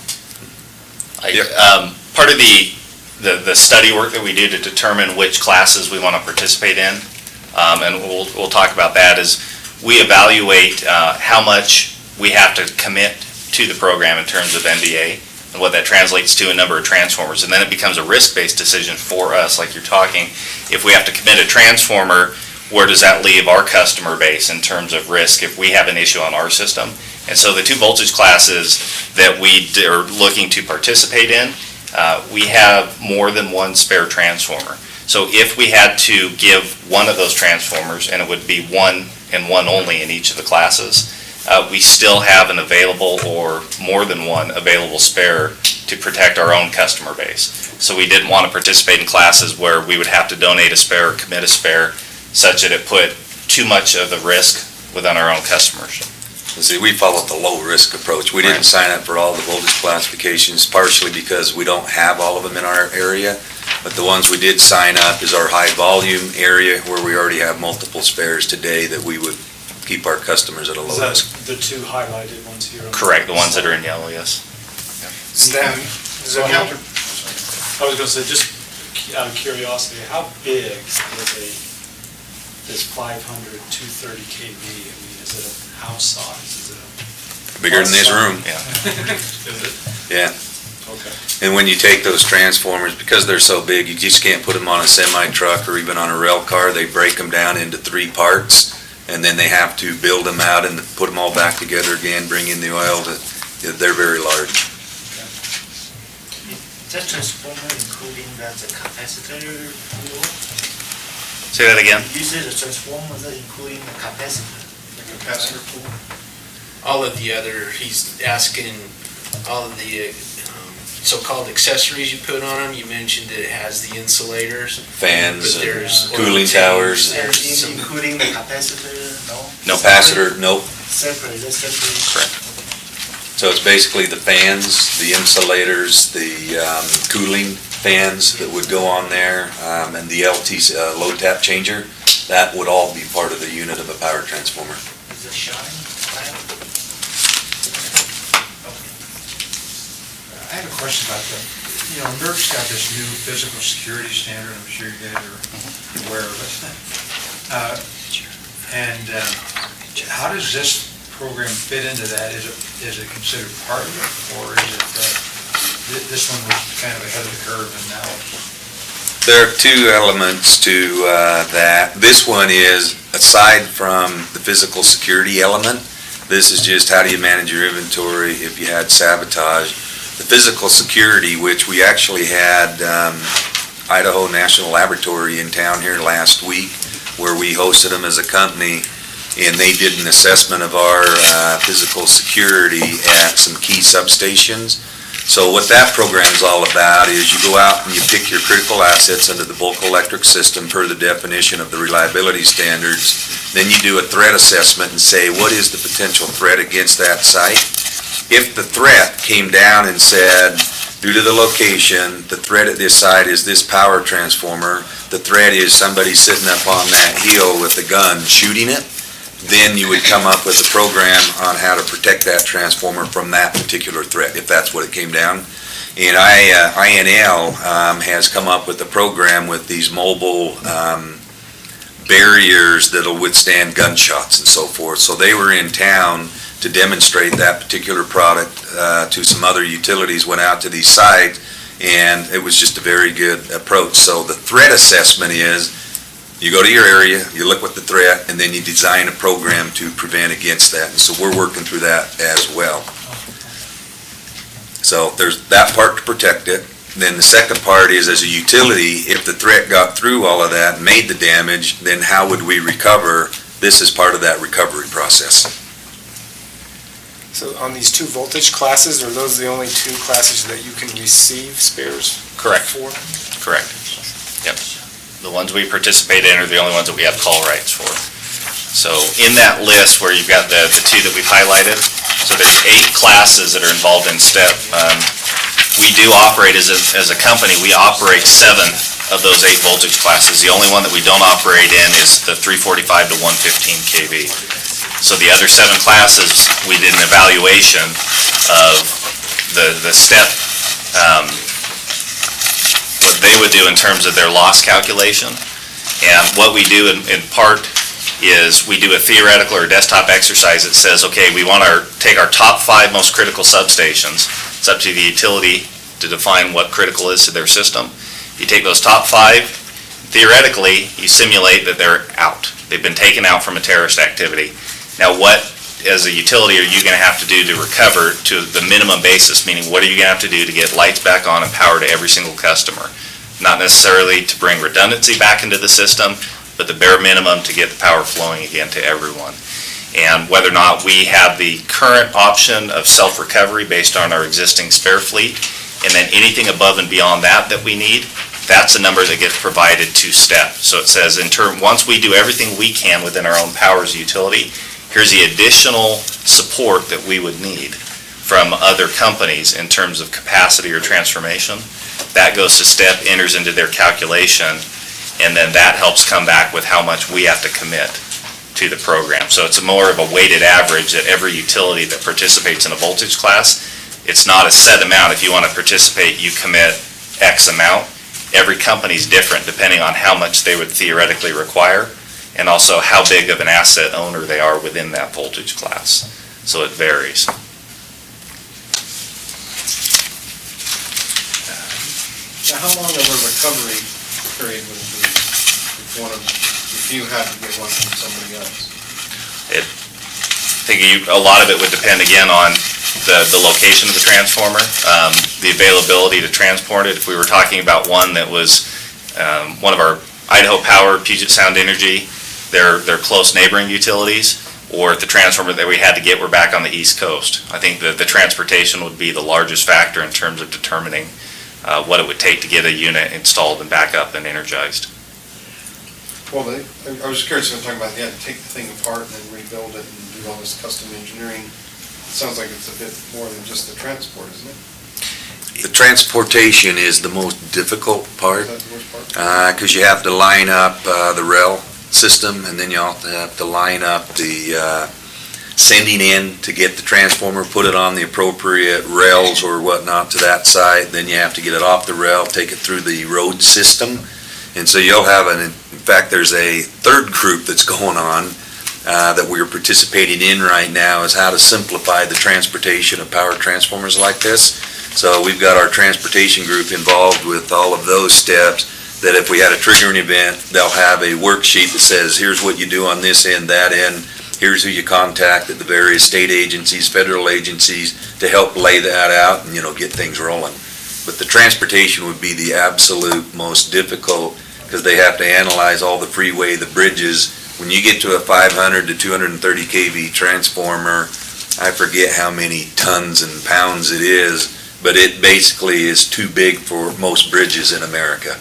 Part of the study work that we do to determine which classes we want to participate in, and we'll talk about that, is we evaluate how much we have to commit to the program in terms of MBA and what that translates to a number of transformers, and then it becomes a risk-based decision for us, like you're talking. If we have to commit a transformer, where does that leave our customer base in terms of risk if we have an issue on our system? And so the two voltage classes that we are looking to participate in, we have more than one spare transformer. So if we had to give one of those transformers, and it would be one and one only in each of the classes, we still have an available or more than one available spare to protect our own customer base. So we didn't want to participate in classes where we would have to donate a spare or commit a spare, such that it put too much of the risk within our own customers. See, we followed the low-risk approach. We didn't sign up for all the voltage classifications, partially because we don't have all of them in our area. But the ones we did sign up is our high-volume area, where we already have multiple spares today that we would keep our customers at a low Is that risk. the two highlighted ones here? Correct, the ones that are in yellow, yes. Stan, Does that help? I was gonna say, just out of curiosity, how big is this 500, 230 kV? I mean, is it a house size? Is it a? Bigger than this room. Yeah. Is it? Yeah. Okay. And when you take those transformers, because they're so big, you just can't put them on a semi-truck or even on a rail car. They break them down into 3 parts, and then they have to build them out and put them all back together again, bring in the oil. They're very large. That transformer including that the capacitor pool? Say that again? You say the transformer that including the capacitor? The capacitor pool? All of the other, he's asking, all of the so-called accessories you put on them. You mentioned that it has the insulators. Fans, But there's cooling oil towers. tanks, And including the capacitor, no? No capacitor, nope. Separate, that's separate. Correct. So it's basically the fans, the insulators, the cooling fans that would go on there, and the LT low tap changer. That would all be part of the unit of a power transformer. Is it shine? I have a question about that. You know, NERC's got this new physical security standard, I'm sure you guys are aware of it. How does this program fit into that? Is it considered part of it, or is it, this one was kind of ahead of the curve and now it's... There are 2 elements to that. This one is, aside from the physical security element, this is just how do you manage your inventory if you had sabotage. The physical security, which we actually had Idaho National Laboratory in town here last week, where we hosted them as a company, and they did an assessment of our physical security at some key substations. So what that program is all about is you go out and you pick your critical assets under the bulk electric system per the definition of the reliability standards. Then you do a threat assessment and say, what is the potential threat against that site? If the threat came down and said, due to the location, the threat at this site is this power transformer, the threat is somebody sitting up on that hill with a gun shooting it, then you would come up with a program on how to protect that transformer from that particular threat, if that's what it came down. And INL has come up with a program with these mobile barriers that'll withstand gunshots and so forth. So they were in town to demonstrate that particular product to some other utilities, went out to these sites, and it was just a very good approach. So the threat assessment is, you go to your area, you look at the threat, and then you design a program to prevent against that. And so we're working through that as well. So there's that part to protect it. Then the second part is, as a utility, if the threat got through all of that and made the damage, then how would we recover? This is part of that recovery process. So on these 2 voltage classes, are those the only 2 classes that you can receive spares Correct. for? Correct. Yep. The ones we participate in are the only ones that we have call rights for. So in that list where you've got the 2 that we've highlighted, so there's 8 classes that are involved in STEP. We do operate as a company, we operate 7 of those 8 voltage classes. The only one that we don't operate in is the 345 to 115 kV. So the other 7 classes, we did an evaluation of the STEP, what they would do in terms of their loss calculation. And what we do in part is we do a theoretical or desktop exercise that says, okay, we want to take our top 5 most critical substations. It's up to the utility to define what critical is to their system. You take those top 5, theoretically, you simulate that they're out. They've been taken out from a terrorist activity. Now, what, as a utility, are you going to have to do to recover to the minimum basis? Meaning, what are you going to have to do to get lights back on and power to every single customer? Not necessarily to bring redundancy back into the system, but the bare minimum to get the power flowing again to everyone. And whether or not we have the current option of self-recovery based on our existing spare fleet, and then anything above and beyond that we need, that's a number that gets provided to STEP. So it says, once we do everything we can within our own power as a utility, here's the additional support that we would need from other companies in terms of capacity or transformation. That goes to STEP, enters into their calculation, and then that helps come back with how much we have to commit to the program. So it's more of a weighted average that every utility that participates in a voltage class, it's not a set amount. If you want to participate, you commit X amount. Every company's different depending on how much they would theoretically require, and also how big of an asset owner they are within that voltage class. So it varies. Now, how long of a recovery period would it be if you had to get one from somebody else? I think a lot of it would depend again on the location of the transformer, the availability to transport it. If we were talking about one that was one of our Idaho Power, Puget Sound Energy, they're close neighboring utilities, or if the transformer that we had to get were back on the East Coast. I think that the transportation would be the largest factor in terms of determining what it would take to get a unit installed and back up and energized. Well, I was curious, I'm talking about, you had to take the thing apart and then rebuild it and do all this custom engineering. It sounds like it's a bit more than just the transport, isn't it? The transportation is the most difficult part, Is that the worst part? because you have to line up the rail system, and then you also have to line up the sending in to get the transformer, put it on the appropriate rails or whatnot to that site. Then you have to get it off the rail, take it through the road system. And so you'll have in fact, there's a third group that's going on that we're participating in right now, is how to simplify the transportation of power transformers like this. So we've got our transportation group involved with all of those steps, that if we had a triggering event, they'll have a worksheet that says, here's what you do on this end, that end, here's who you contact at the various state agencies, federal agencies, to help lay that out and, get things rolling. But the transportation would be the absolute most difficult, because they have to analyze all the freeway, the bridges. When you get to a 500 to 230 kV transformer, I forget how many tons and pounds it is, but it basically is too big for most bridges in America.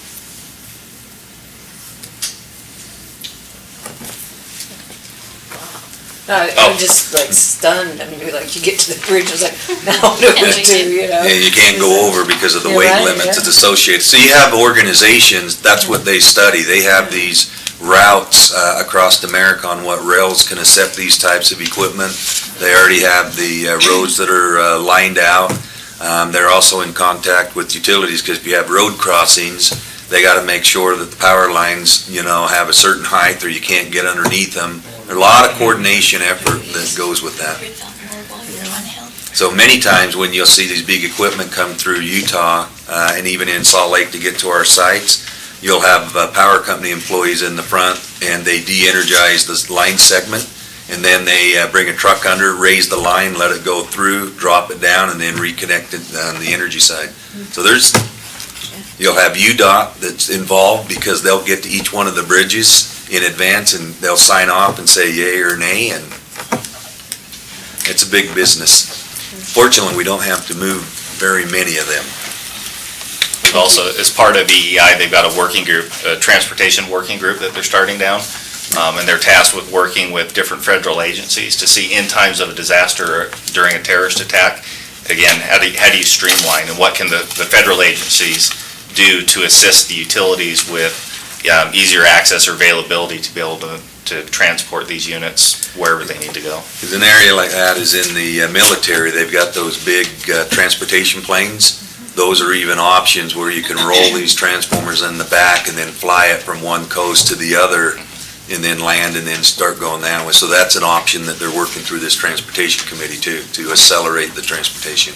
I'm just like stunned. I mean, you're like, you get to the bridge, it's like, now what do we do, And you can't go over because of the You're weight right, limits yeah. that's associated. So you have organizations, that's what they study. They have these routes across America on what rails can accept these types of equipment. They already have the roads that are lined out. They're also in contact with utilities, because if you have road crossings, they got to make sure that the power lines, have a certain height, or you can't get underneath them. There's a lot of coordination effort that goes with that. So many times when you'll see these big equipment come through Utah, and even in Salt Lake to get to our sites, you'll have power company employees in the front, and they de-energize this line segment, and then they bring a truck under, raise the line, let it go through, drop it down, and then reconnect it on the energy side. So you'll have UDOT that's involved, because they'll get to each one of the bridges in advance, and they'll sign off and say yay or nay, and it's a big business. Fortunately, we don't have to move very many of them. We've also, as part of EEI, they've got a working group, a transportation working group that they're starting down, and they're tasked with working with different federal agencies to see, in times of a disaster or during a terrorist attack, again, how do you streamline, and what can the federal agencies do to assist the utilities with easier access or availability to be able to transport these units wherever they need to go. Because an area like that is in the military. They've got those big transportation planes. Those are even options where you can roll these transformers in the back and then fly it from one coast to the other, and then land and then start going that way. So that's an option that they're working through this transportation committee too, to accelerate the transportation.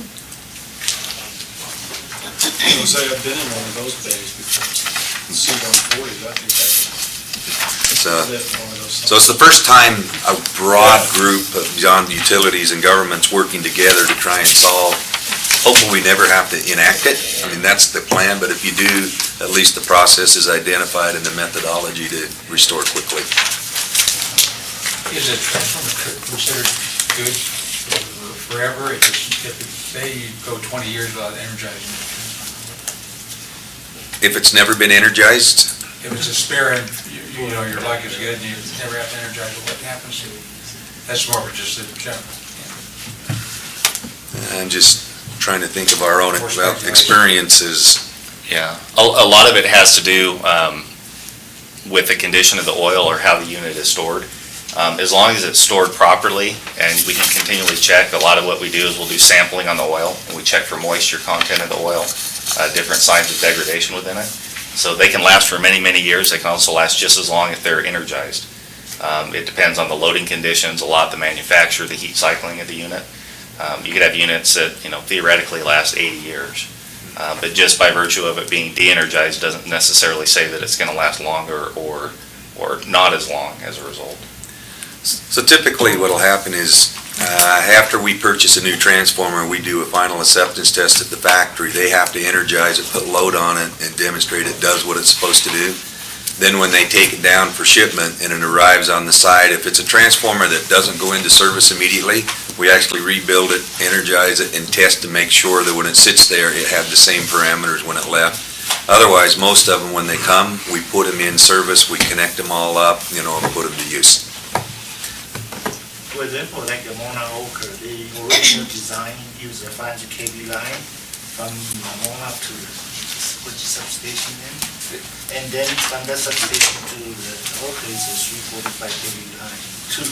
Jose, I've been in one of those bays before. C-140, I think So it's the first time a broad group of beyond utilities and governments working together to try and solve. Hopefully we never have to enact it. I mean, that's the plan, but if you do, at least the process is identified and the methodology to restore quickly. Is a transformer considered good forever? If say you go 20 years without energizing it? If it's never been energized, If it's a spare and your luck is good and you never have to energize it, what happens? That's more of just a general. I'm just trying to think of our own experiences. Yeah, a lot of it has to do with the condition of the oil or how the unit is stored. As long as it's stored properly and we can continually check, a lot of what we do is we'll do sampling on the oil and we check for moisture content of the oil, different signs of degradation within it. So they can last for many, many years. They can also last just as long if they're energized. It depends on the loading conditions, a lot, the manufacturer, the heat cycling of the unit. You could have units that, theoretically last 80 years. But just by virtue of it being de-energized doesn't necessarily say that it's going to last longer or not as long as a result. So typically what'll happen is after we purchase a new transformer, we do a final acceptance test at the factory. They have to energize it, put load on it, and demonstrate it does what it's supposed to do. Then when they take it down for shipment and it arrives on the site, if it's a transformer that doesn't go into service immediately, we actually rebuild it, energize it, and test to make sure that when it sits there, it had the same parameters when it left. Otherwise, most of them, when they come, we put them in service, we connect them all up, and put them to use. For example, like the Mona Oak, the original design used a 500 kV line from Mona to which substation then? And then from that substation to the Oak is a 345 kV line too.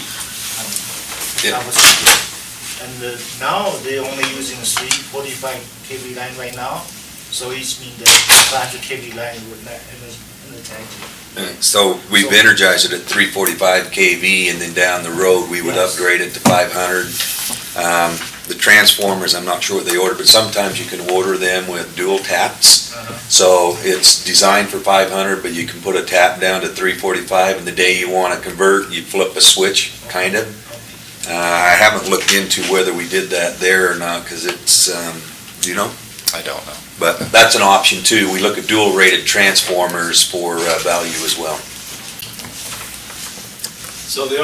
And now they're only using a 345 kV line right now, so it means that 500 kV line would not energize. So we've energized it at 345 kV, and then down the road we would upgrade it to 500. The transformers, I'm not sure what they order, but sometimes you can order them with dual taps. So it's designed for 500, but you can put a tap down to 345, and the day you want to convert, you flip a switch, kind of. I haven't looked into whether we did that there or not, because it's, do you know? I don't know. But that's an option too. We look at dual rated transformers for value as well. So the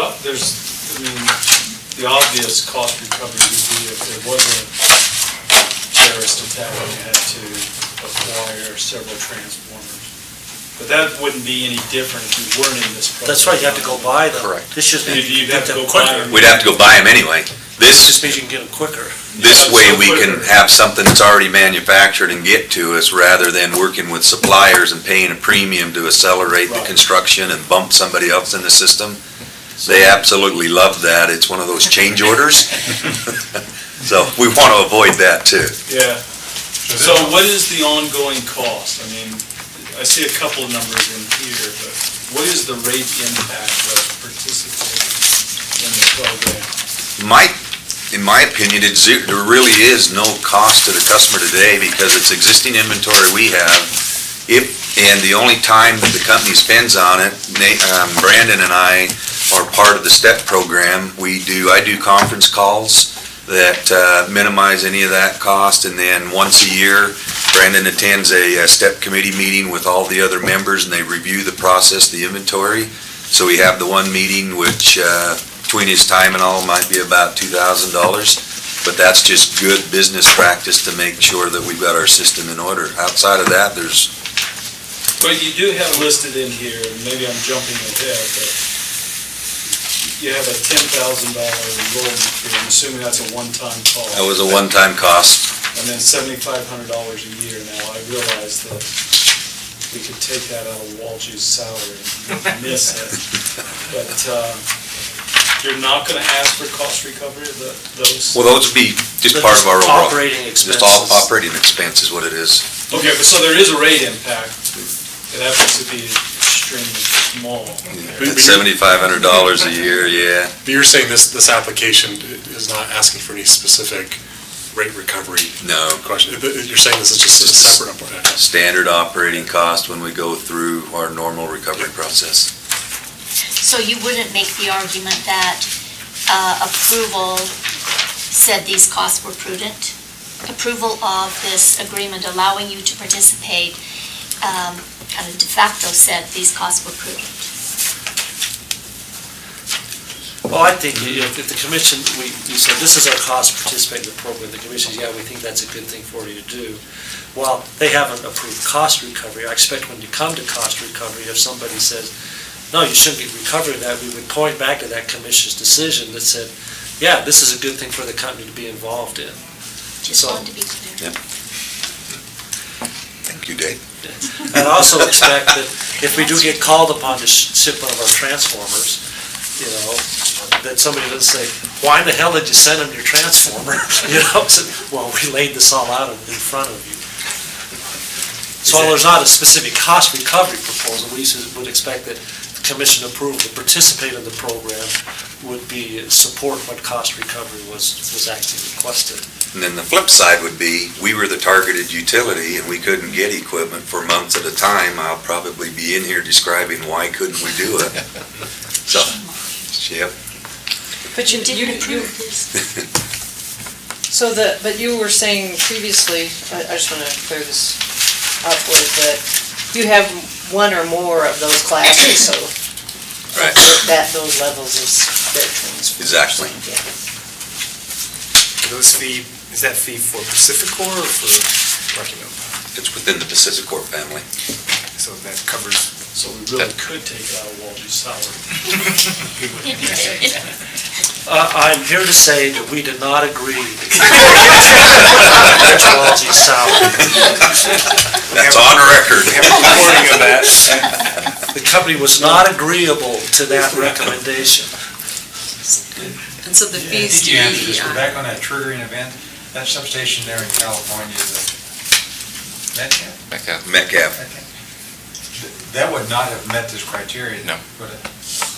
obvious cost recovery would be if there was a terrorist attack and you had to acquire several transformers. But that wouldn't be any different if you weren't in this program. That's right, you have to go buy them. Correct. This just means You'd have to go quicker. buy them. We'd have to go buy them anyway. This just means you can get them quicker. This way we can have something that's already manufactured and get to us rather than working with suppliers and paying a premium to accelerate the construction and bump somebody else in the system. They absolutely love that. It's one of those change orders. So we want to avoid that too. Yeah. So what is the ongoing cost? I mean, I see a couple of numbers in here, but what is the rate impact of participating in the program? In my opinion, there really is no cost to the customer today because it's existing inventory we have. And the only time that the company spends on it, Brandon and I are part of the STEP program. I do conference calls that minimize any of that cost, and then once a year, Brandon attends a STEP committee meeting with all the other members, and they review the process, the inventory. So we have the one meeting which between his time and all might be about $2,000, but that's just good business practice to make sure that we've got our system in order. Outside of that, there's... But you do have listed in here, and maybe I'm jumping ahead, but you have a $10,000 enrollment fee. I'm assuming that's a one-time cost. That was a one-time cost. And then $7,500 a year. Now, I realize that we could take that out of Walsh's salary and miss it. But you're not going to ask for cost recovery of those? Well, those would be just part of our overall... Operating expenses. Just all operating expense is what it is. Okay, but so there is a rate impact. It happens to be extremely small. At $7,500 a year, yeah. But you're saying this application is not asking for any specific rate recovery? No. Question. You're saying this is just a separate operating cost? Standard operating cost when we go through our normal recovery process. So you wouldn't make the argument that approval said these costs were prudent? Approval of this agreement allowing you to participate kind of de facto said these costs were prudent? Well, I think if the commission, we said this is our cost to participate in the program, the commission, yeah, we think that's a good thing for you to do. Well, they haven't approved cost recovery. I expect when you come to cost recovery, if somebody says, no, you shouldn't be recovering that, we would point back to that commission's decision that said, yeah, this is a good thing for the company to be involved in. Just So- wanted to be clear. Thank you, Dave. I'd also expect that if we do get called upon to ship one of our transformers, you know, that somebody doesn't say, why in the hell did you send them your transformer? You know, so, well, we laid this all out in front of you. So while there's not a specific cost recovery proposal, we would expect that the commission approval to participate in the program would be support what cost recovery was actually requested. And then the flip side would be, we were the targeted utility and we couldn't get equipment for months at a time. I'll probably be in here describing why couldn't we do it. So, yep. But you Didn't approve this. but you were saying previously, I just want to clear this up with that, you have one or more of those classes, so Right. those levels of spare transfer. Exactly. Yeah. Is that fee for Pacificor or for Rocky Mountain? It's within the Pacificor family. So that covers. So we really could take it out of Waldy's salary. I'm here to say that we did not agree to Walsey's salary. That's on record. We have a recording of that. The company was not agreeable to that recommendation. And so the I fees think to you answered this, be, but back on that triggering event, that substation there in California, the Metcalf? Metcalf. That would not have met this criteria. No. Would it?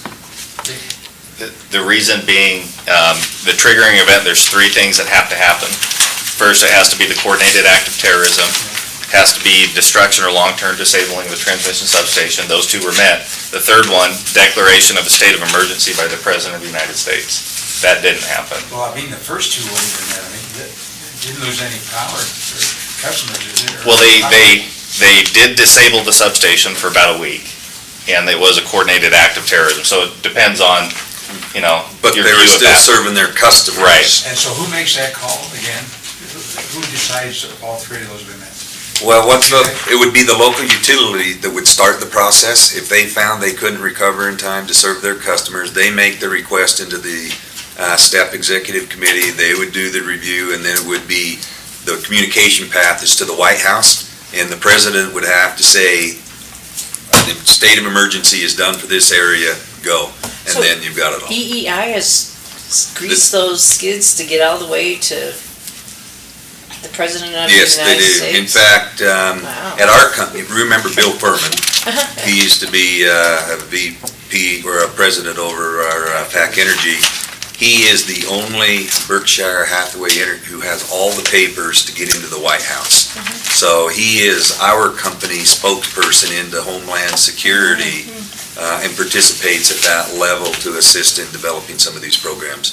The reason being, the triggering event, there's three things that have to happen. First, it has to be the coordinated act of terrorism, has to be destruction or long-term disabling of the transmission substation. Those two were met. The third one, declaration of a state of emergency by the President of the United States. That didn't happen. Well, I mean, the first two wouldn't have met. I mean, didn't lose any power for customers, is it? Well, they did disable the substation for about a week, and it was a coordinated act of terrorism. So it depends on, you know, But your they were view of still that. serving their customers. Right. And so who makes that call again? Who decides that all three of those have been met? Well, it would be the local utility that would start the process. If they found they couldn't recover in time to serve their customers, they make the request into the STEP Executive Committee. They would do the review, and then it would be, the communication path is to the White House, and the president would have to say, the state of emergency is done for this area, go. And So then you've got it all. EEI has greased those skids to get all the way to the President of the Yes, they United do. States? In fact, Wow. at our company, remember Bill Furman? He used to be a VP or a president over our PAC Energy. He is the only Berkshire Hathaway who has all the papers to get into the White House. So he is our company spokesperson into Homeland Security and participates at that level to assist in developing some of these programs.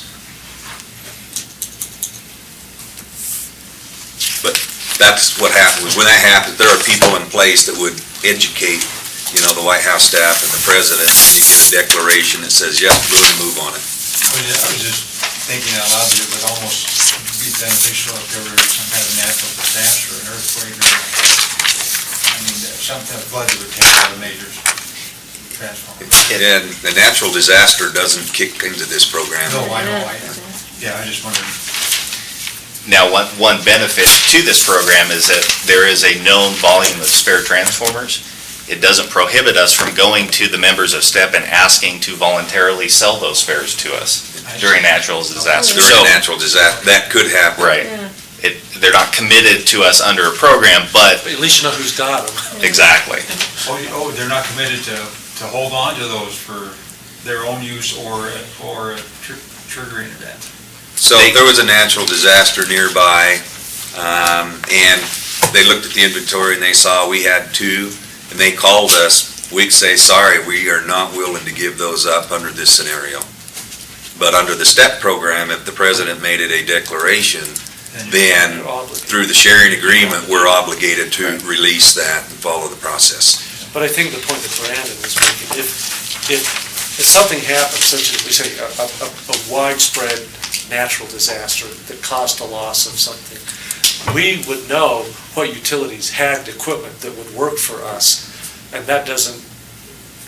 But that's what happens. When that happens, there are people in place that would educate, you know, the White House staff and the president, and you get a declaration that says, yep, go and move on it. I was just thinking out loud that it would almost be beneficial if there were some kind of natural disaster, an earthquake, or, I mean, something, a flood that would take out a major transformer. And the natural disaster doesn't kick into this program. No, I know, yeah, I just wondered. Now, one benefit to this program is that there is a known volume of spare transformers. It doesn't prohibit us from going to the members of STEP and asking to voluntarily sell those spares to us during natural disaster. During natural disaster, that could happen. Right. They're not committed to us under a program, but. At least you know who's got them. Exactly. Oh, they're not committed to hold on to those for their own use or a triggering event. So if there was a natural disaster nearby, and they looked at the inventory and they saw we had two, and they called us, we'd say, sorry, we are not willing to give those up under this scenario. But under the STEP program, if the president made it a declaration, then through the sharing agreement, we're obligated to release that and follow the process. But I think the point that Brandon was making, if something happens, such as we say, a widespread natural disaster that caused a loss of something, we would know what utilities had equipment that would work for us, and that doesn't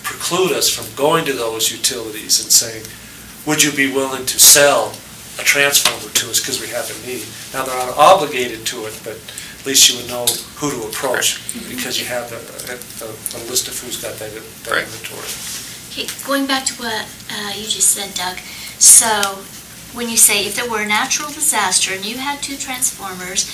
preclude us from going to those utilities and saying, would you be willing to sell a transformer to us because we have a need? Now, they're not obligated to it, but at least you would know who to approach because you have a list of who's got that inventory. Okay, going back to what you just said, Doug, so when you say if there were a natural disaster and you had 2 transformers,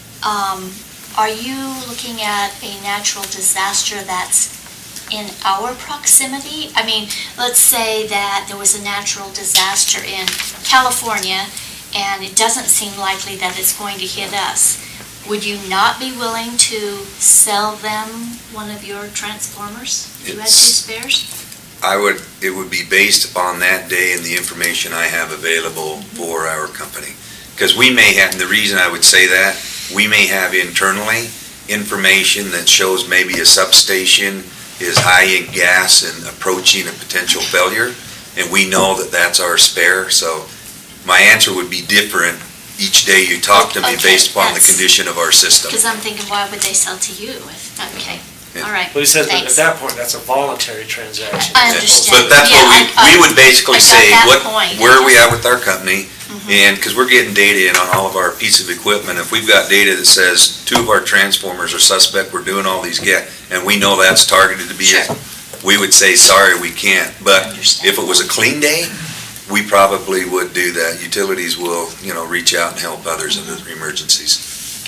are you looking at a natural disaster that's in our proximity? I mean, let's say that there was a natural disaster in California and it doesn't seem likely that it's going to hit us. Would you not be willing to sell them one of your transformers? You had 2 spares? It would be based upon that day and the information I have available for our company. Because we may have, and the reason I would say that, we may have internally information that shows maybe a substation is high in gas and approaching a potential failure, and we know that that's our spare. So my answer would be different each day you talk to me based upon the condition of our system. Because I'm thinking, why would they sell to you? Okay, all right, Well, he says that at thanks. that point, that's a voluntary transaction. I understand. But that's Yeah, what we would basically I got say, that point. where are we at with our company? And, because we're getting data in on all of our piece of equipment, if we've got data that says 2 of our transformers are suspect, we're doing all these and we know that's targeted to be it, we would say, sorry, we can't. But if it was a clean day, we probably would do that. Utilities will, reach out and help others in the emergencies.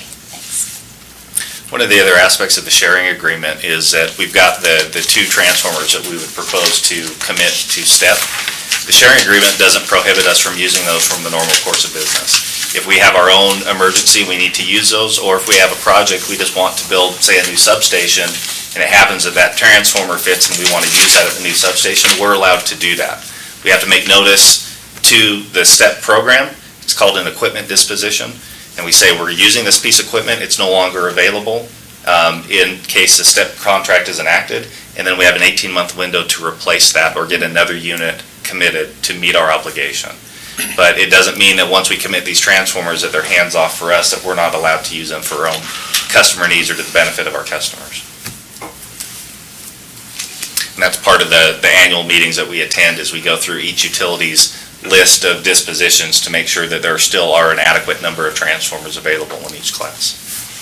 One of the other aspects of the sharing agreement is that we've got the 2 transformers that we would propose to commit to STEP. The sharing agreement doesn't prohibit us from using those from the normal course of business. If we have our own emergency, we need to use those, or if we have a project, we just want to build, say, a new substation, and it happens that that transformer fits and we want to use that at the new substation, we're allowed to do that. We have to make notice to the STEP program. It's called an equipment disposition. And we say we're using this piece of equipment, it's no longer available in case the STEP contract is enacted, and then we have an 18-month window to replace that or get another unit committed to meet our obligation. But it doesn't mean that once we commit these transformers that they're hands-off for us, that we're not allowed to use them for our own customer needs or to the benefit of our customers. And that's part of the annual meetings that we attend as we go through each utility's list of dispositions to make sure that there still are an adequate number of transformers available in each class.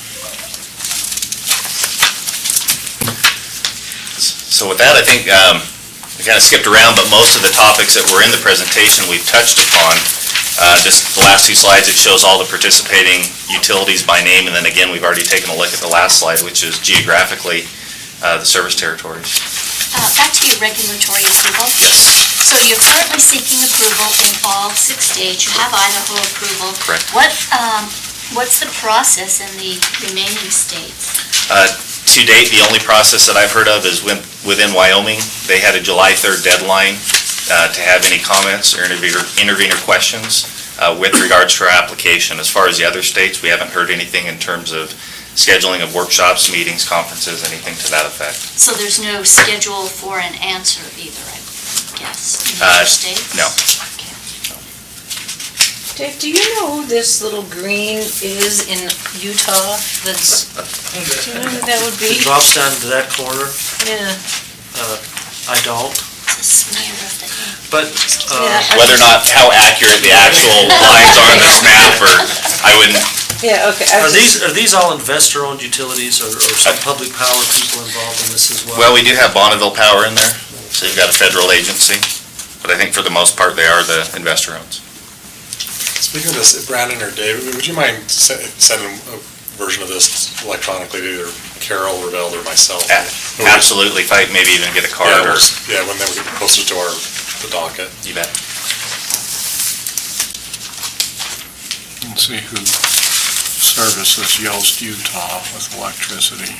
So with that, I think we kind of skipped around, but most of the topics that were in the presentation we've touched upon. Just the last 2 slides, it shows all the participating utilities by name, and then again, we've already taken a look at the last slide, which is geographically the service territories. Back to your regulatory approval. Yes. So you're currently seeking approval in all 6 states. You have Idaho approval. Correct. What's the process in the remaining states? To date, the only process that I've heard of is within Wyoming. They had a July 3rd deadline to have any comments or intervener questions with regards to our application. As far as the other states, we haven't heard anything in terms of scheduling of workshops, meetings, conferences, anything to that effect. So there's no schedule for an answer either, I guess, in the other states? No. Dave, do you know who this little green is in Utah that's, do you know who that would be? It drops down to that corner. Yeah. I don't. It's a smear of the ink. But whether or not how accurate the actual lines are on this map, or I wouldn't. Yeah, okay. Are these all investor-owned utilities, or some public power people involved in this as well? Well, we do have Bonneville Power in there, so you've got a federal agency, but I think for the most part they are the investor-owned. Speaking of this, Brandon or Dave, would you mind sending a version of this electronically to either Carol or Vel or myself? Absolutely, if I maybe even get a card or. Yeah, when then we get closer to the docket. You bet. Let's see who services Yost, Utah with electricity.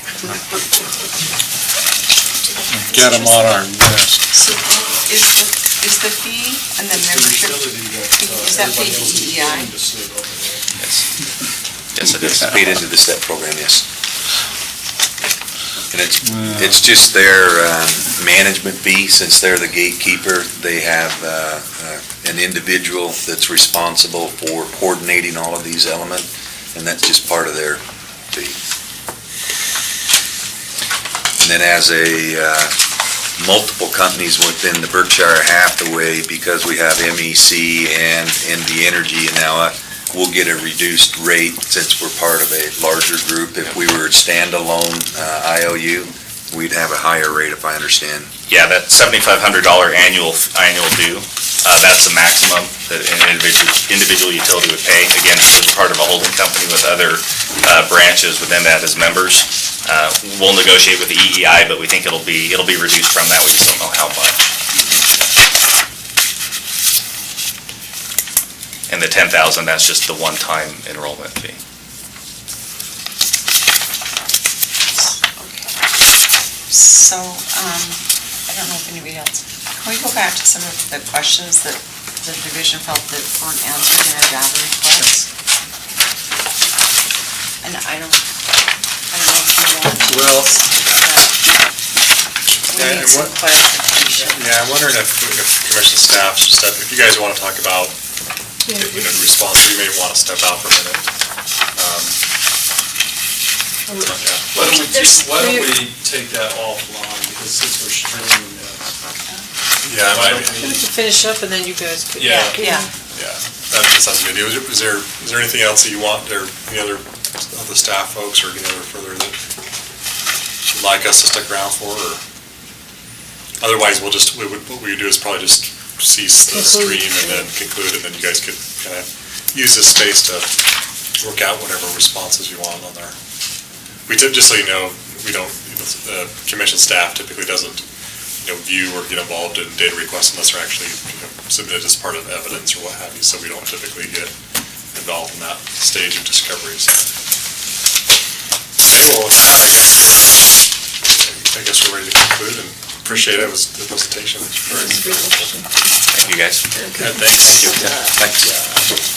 Get them on our list. So is the fee and the membership, is that paid to EEI? Yes, it is. Paid into the STEP program, yes. And it's just their management fee, since they're the gatekeeper. They have an individual that's responsible for coordinating all of these elements, and that's just part of their fee. And then as a multiple companies within the Berkshire Hathaway, because we have MEC and NV Energy, and now we'll get a reduced rate since we're part of a larger group. If we were standalone IOU, we'd have a higher rate, if I understand. Yeah, that $7,500 annual due, that's the maximum that an individual utility would pay. Again, because we're part of a holding company with other branches within that as members. We'll negotiate with the EEI, but we think it'll be reduced from that. We just don't know how much. And the $10,000, that's just the one-time enrollment fee. So, I don't know if anybody else, can we go back to some of the questions that the division felt that weren't answered in our data request? And I don't know if you want to. Well, We need some clarification. Yeah, I'm wondering if commission staff, if you guys want to talk about, response, we may want to step out for a minute. Why don't we take that offline, because since we're streaming this. Yeah, Why don't We can finish up and then you guys could. Yeah. That sounds good. Is there anything else that you want, or any other of the staff folks, or any other further that you'd like us to stick around for, or? Otherwise, what we would do is probably just cease the stream and then conclude, and then you guys could kind of use this space to work out whatever responses you want on there. Just so you know, we don't, the commission staff typically doesn't, view or get involved in data requests unless they're actually submitted as part of evidence or what have you, so we don't typically get involved in that stage of discovery. So. Okay, well, with that, I guess we're ready to conclude, and appreciate it. It was the presentation. Thank you, guys. Thanks. Thanks.